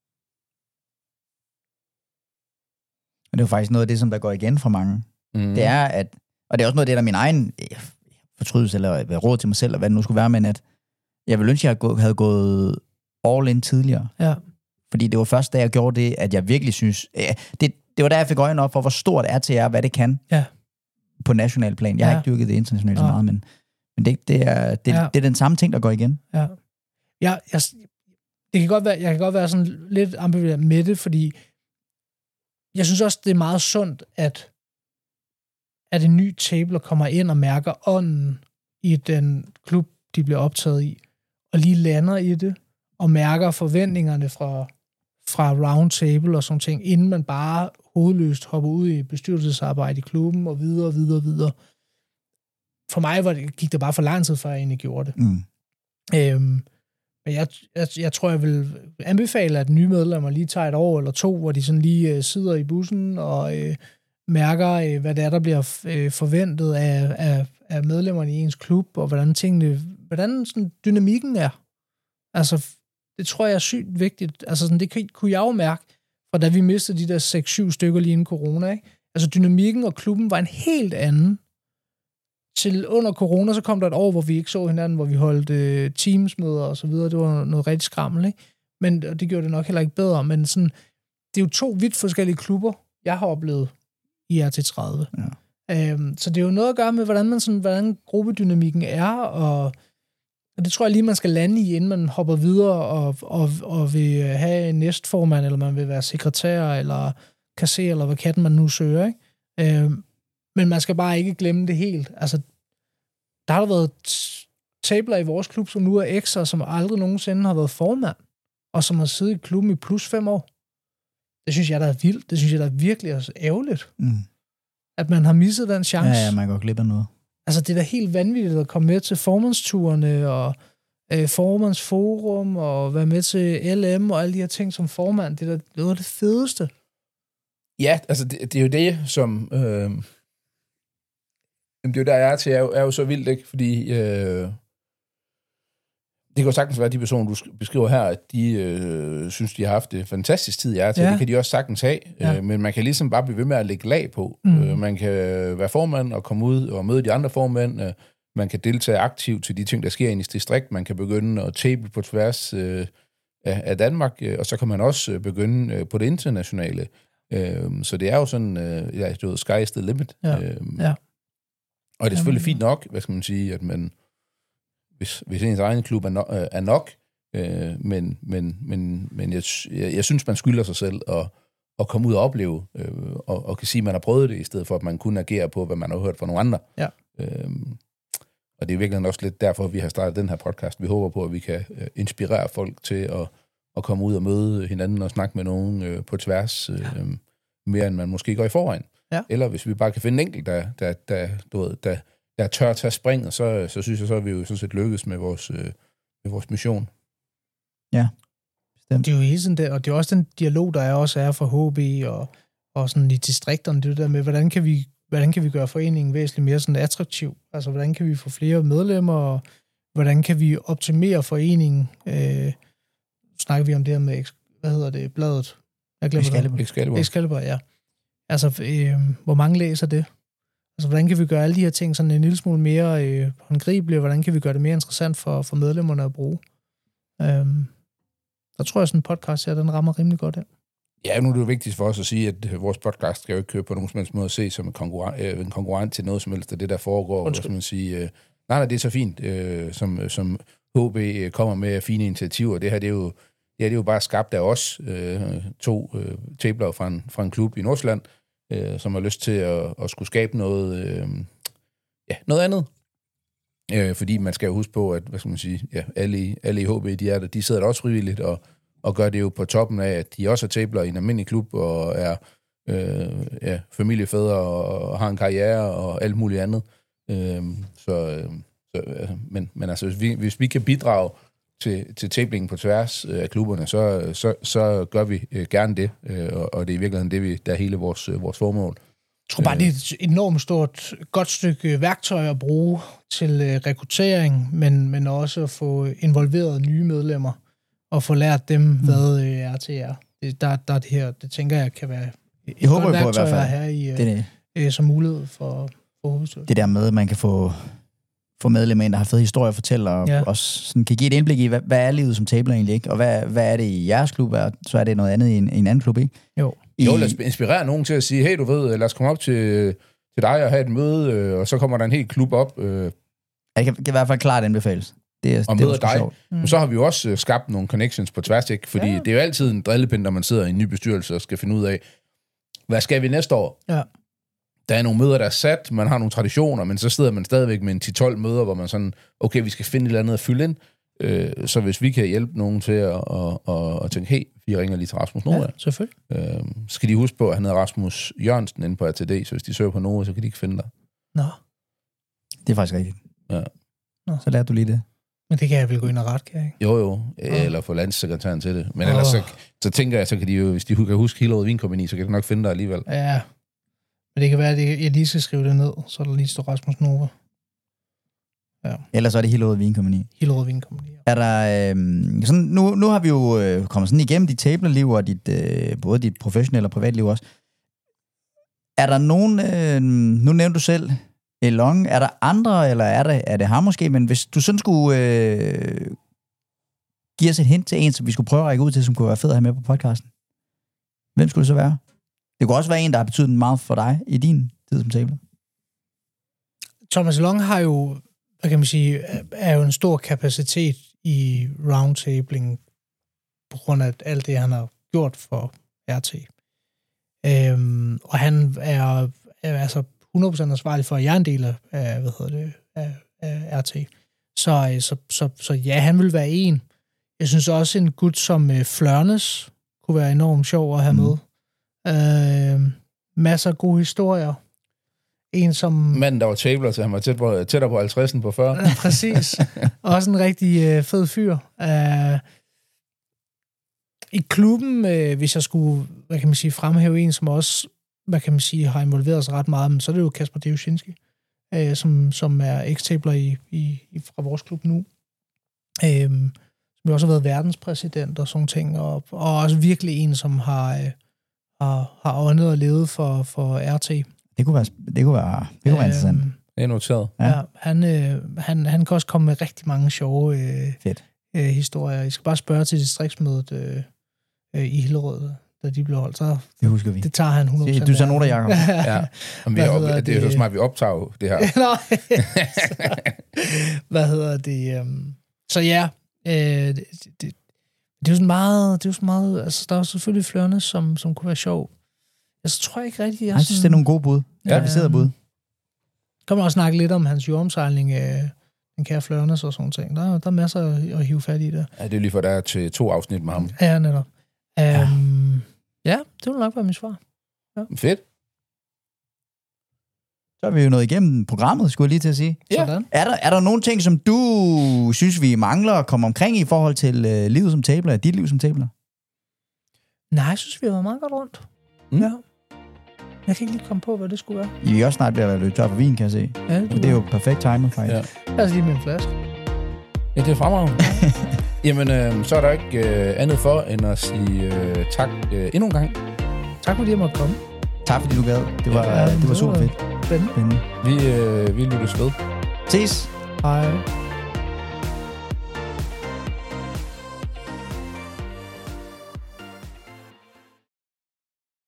Og det er jo faktisk noget af det, som der går igen for mange. Mm. Det er, at, og det er også noget af det, der er min egen fortrydelse, eller råd til mig selv, eller hvad det nu skulle være, men at jeg ville ønske, at jeg havde gået all in tidligere. Ja. Fordi det var først, da jeg gjorde det, at jeg virkelig synes... Ja, det, det var da, jeg fik øjnene op for, hvor stort R T er, hvad det kan ja. på national plan. Jeg har ja. ikke dyrket det internationalt så meget, men, men det, det, er, det, ja. det er den samme ting, der går igen. Ja. Ja, jeg, det kan godt være, jeg kan godt være sådan lidt ambivalent med det, fordi jeg synes også, det er meget sundt, at, at en ny tabler kommer ind og mærker ånden i den klub, de bliver optaget i, og lige lander i det, og mærker forventningerne fra, fra roundtable og sådan ting, inden man bare hovedløst hopper ud i bestyrelsesarbejde i klubben, og videre og videre og videre. For mig var det, gik det bare for lang tid, før jeg egentlig gjorde det. Mm. Øhm, men jeg, jeg, jeg tror, jeg vil anbefale, at nye medlemmer lige tager et år eller to, hvor de sådan lige øh, sidder i bussen og øh, mærker, øh, hvad det er, der bliver øh, forventet af, af, af medlemmerne i ens klub, og hvordan tingene, hvordan sådan dynamikken er. Altså, det tror jeg er sygt vigtigt. Altså, sådan, det kunne jeg jo mærke, fra da vi mistede de der seks syv stykker lige inden corona, ikke? Altså, dynamikken og klubben var en helt anden. Til under corona, så kom der et år, hvor vi ikke så hinanden, hvor vi holdt øh, teamsmøder og så videre. Det var noget rigtig skrammel, ikke? Men det gjorde det nok heller ikke bedre. Men sådan, det er jo to vidt forskellige klubber, jeg har oplevet i R T tredive. Ja. Øhm, så det er jo noget at gøre med, hvordan, man sådan, hvordan gruppedynamikken er, og, og det tror jeg lige, man skal lande i, inden man hopper videre og, og, og vil have en næstformand, eller man vil være sekretær, eller kasser, eller hvad katten man nu søger, ikke? Øhm, Men man skal bare ikke glemme det helt. Altså, der har der været tabler i vores klub, som nu er ekser, som aldrig nogensinde har været formand, og som har siddet i klubben i plus fem år. Det synes jeg, der er vildt. Det synes jeg, der er virkelig er ærgerligt. Mm. At man har misset den chance. Ja, ja, man går glip af noget. Altså, det er da helt vanvittigt at komme med til formandsturene, og øh, formandsforum, og være med til L M, og alle de her ting som formand. Det er da noget af det fedeste. Ja, altså, det, det er jo det, som... Øh... Jamen, det er jo der, jeg er til, er jo, er jo så vildt, ikke? Fordi øh, det kan jo sagtens være, at de personer, du beskriver her, at de øh, synes, de har haft det fantastisk tid, jeg er til. Ja. Det kan de også sagtens have, ja. øh, men man kan ligesom bare blive ved med at lægge lag på. Mm. Øh, man kan være formand og komme ud og møde de andre formænd. Øh, man kan deltage aktivt til de ting, der sker i ens distrikt. Man kan begynde at table på tværs øh, af, af Danmark, øh, og så kan man også begynde øh, på det internationale. Øh, så det er jo sådan, øh, ja, det er sky is the limit. Ja. Øh, ja. Og det er selvfølgelig fint nok, hvad skal man sige, at man, hvis, hvis ens egen klub er, no, er nok, øh, men, men, men, men jeg, jeg, jeg synes, man skylder sig selv at, at komme ud og opleve, øh, og, og kan sige, at man har prøvet det, i stedet for, at man kun agerer på, hvad man har hørt fra nogle andre. Ja. Øh, og det er virkelig også lidt derfor, vi har startet den her podcast. Vi håber på, at vi kan øh, inspirere folk til at, at komme ud og møde hinanden og snakke med nogen øh, på tværs, øh, ja. mere end man måske går i forvejen. Ja. Eller hvis vi bare kan finde en enkelt, der, der, der, du ved, der, der tør tage springet, så, så synes jeg, så er vi jo sådan set lykkes med vores, øh, med vores mission. Ja, bestemt. Det er jo hele sådan der, og det er også den dialog, der er også er for H B og, og sådan i distrikterne, det der med, hvordan kan vi, hvordan kan vi gøre foreningen væsentligt mere sådan attraktiv? Altså, hvordan kan vi få flere medlemmer, og hvordan kan vi optimere foreningen? Øh, snakker vi om det her med, hvad hedder det, bladet? Jeg glemmer Excalibur. det. Excalibur. Excalibur, ja. Altså, øh, hvor mange læser det? Altså, hvordan kan vi gøre alle de her ting sådan en lille smule mere øh, håndgribelige, hvordan kan vi gøre det mere interessant for, for medlemmerne at bruge? Øhm, der tror jeg, sådan en podcast her, den rammer rimelig godt af. Ja, nu er det jo vigtigt for os at sige, at vores podcast skal jo ikke køre på nogen som helst måde at se som en konkurrent, øh, en konkurrent til noget som helst af det, der foregår. Undskyld. Skal man sige, øh, nej, nej, det er så fint, øh, som, som H B kommer med fine initiativer. Det her, det er jo, det, her, det er jo bare skabt af os, øh, to øh, tabler fra en, fra en klub i Nordsjælland, øh, som har lyst til at, at skulle skabe noget, øh, ja, noget andet. Øh, fordi man skal jo huske på, at hvad skal man sige, ja, alle, alle i H B, de, er der, de sidder der også frivilligt, og, og gør det jo på toppen af, at de også er tabler i en almindelig klub, og er øh, ja, familiefædre, og, og har en karriere, og alt muligt andet. Øh, så, øh, Så, øh, men, men altså, hvis vi, hvis vi kan bidrage til, til tablingen på tværs øh, af klubberne, så, så, så gør vi øh, gerne det, øh, og, og det er i virkeligheden det, vi, der er hele vores, øh, vores formål. Jeg tror bare, det er et enormt stort, godt stykke værktøj at bruge til øh, rekruttering, men, men også at få involveret nye medlemmer og få lært dem, mm. hvad øh, R T er. Det, der, der er det her, det tænker jeg kan være et jeg håber godt på, værktøj i hvert at fald. have i, øh, Det er det. øh, som mulighed for, for hovedbestyrelsen. Det der med, at man kan få, få medlemmer ind, der har fede historier at fortælle, og Ja. også sådan kan give et indblik i, hvad, hvad er livet som tabler egentlig, ikke? Og hvad, hvad er det i jeres klub, og så er det noget andet i en, i en anden klub, ikke? Jo. I, Jo, lad os inspirere nogen til at sige, hey, du ved, lad os komme op til, til dig og have et møde, øh, og så kommer der en hel klub op, øh, det kan, kan i hvert fald klart anbefales. Det er, og det er møder sgu dig. sjovt. Mm. Men så har vi jo også øh, skabt nogle connections på tværs, ikke? Fordi Ja. ja. det er jo altid en drillepind, når man sidder i en ny bestyrelse og skal finde ud af, hvad skal vi næste år? Ja. Der er nogle møder, der er sat, man har nogle traditioner, men så sidder man stadigvæk med en ti tolv møder, hvor man sådan, okay, vi skal finde et eller andet at fylde ind. Øh, så hvis vi kan hjælpe nogen til at, at, at, at tænke, hey, vi ringer lige til Rasmus Nova. Ja, selvfølgelig. Øh, så skal de huske på, at han hedder Rasmus Jørgensen inde på R T D, så hvis de søger på Nova, så kan de ikke finde dig. Nå, Det er faktisk rigtigt. Ja. Nå. Så lærte du lige det. men det kan jeg vel gå ind og ret, kan jeg ikke? Jo, jo. Eller få landssekretæren til det. Men Åh. ellers så, så tænker jeg, så kan de jo, hvis de kan huske Hillerød Vinkompagni, så kan de nok finde dig alligevel. Ja, men det kan være, at jeg lige skal skrive det ned, så der lige står Rasmus Nova. Ellers er det Hillerød Vinkompagni. Hillerød Vinkompagni. Er der, øh, sådan, nu, nu har vi jo øh, kommet sådan igennem dit tablerliv og dit, øh, både dit professionelle og privatliv også. Er der nogen, øh, nu nævnte du selv Elon, er der andre, eller er det, er det ham måske, men hvis du sådan skulle øh, give os et hint til en, som vi skulle prøve at række ud til, som kunne være fed at have med på podcasten, hvem skulle det så være? Det kunne også være en, der har betydet meget for dig i din tid som tabler. Thomas Long har jo, hvad kan man sige, er jo en stor kapacitet i roundtabling på grund af alt det, han har gjort for R T. Øhm, og han er, er altså hundrede procent ansvarlig for, at jeg er en del af, af hvad hedder det, af, af R T. Så, så, så, så ja, han vil være en. Jeg synes også, en gut som uh, Flørnes kunne være enormt sjov at have med. Mm. Øh, masser af gode historier. En som... Manden, der var tabler, så han var tæt på, tættere på halvtredsen på fyrre. Ja, præcis. Også en rigtig øh, fed fyr. Uh, I klubben, øh, hvis jeg skulle, hvad kan man sige, fremhæve en, som også, hvad kan man sige, har involveret sig ret meget, men så er det jo Kasper Deushinski, øh, som, som er eks-tabler i, i, i, fra vores klub nu. Øh, som også har været verdenspræsident og sådan ting, og, og også virkelig en, som har, øh, har, har åndet og levet for, for R T. Det kunne være, det kunne være, det kunne være interessant. Det er noteret. Ja. Ja, han, øh, han, han kan også komme med rigtig mange sjove øh, Fedt. øh, historier. I skal bare spørge til distriktsmødet øh, øh, i Hillerød, da de blev holdt. Så Det husker vi. det tager han hundrede procent. Du tager noter, Jacob. Ja. Og vi Hvad er, hedder op, det er jo det? så smart, vi optager jo det her. Nå, hvad hedder det? Um, så ja, øh, det, det, det er jo sådan meget, det er jo sådan meget, altså der er jo selvfølgelig Flørnes, som, som kunne være sjov. Jeg så tror jeg ikke rigtig, jeg, Jeg synes, det er nogle gode bud. Ja. Kvalificerede bud. Kan man også snakke lidt om hans jordomsejling, øh, den kære Flørnes og sådan ting. Der, der er masser at hive fat i der. Ja, det er jo lige for, der er til to afsnit med ham. Ja, netop. Um, ja. ja, det vil nok være mit svar. Fedt. Så er vi jo nået igennem programmet, skulle jeg lige til at sige. Ja. Sådan. Er der, er der nogle ting, som du synes, vi mangler at komme omkring i forhold til øh, livet som tabler, dit liv som tabler? Nej, jeg synes, vi har været meget godt rundt. Mm. Ja. Jeg kan ikke lige komme på, hvad det skulle være. I er også snart ved at være løbet tør for vin, kan jeg se. Ja, Og det er jo perfekt timet, faktisk. Ja. Lad os lige med en flaske. Ja, det er fremragende. Jamen, øh, så er der ikke øh, andet for, end at sige øh, tak øh, endnu en gang. Tak fordi jeg måtte komme. Tak fordi du gad. Det var, Ja, det var det super var- fedt. Spændende. Spændende. Vi, øh, vi lyttes ved. Ses! Hej.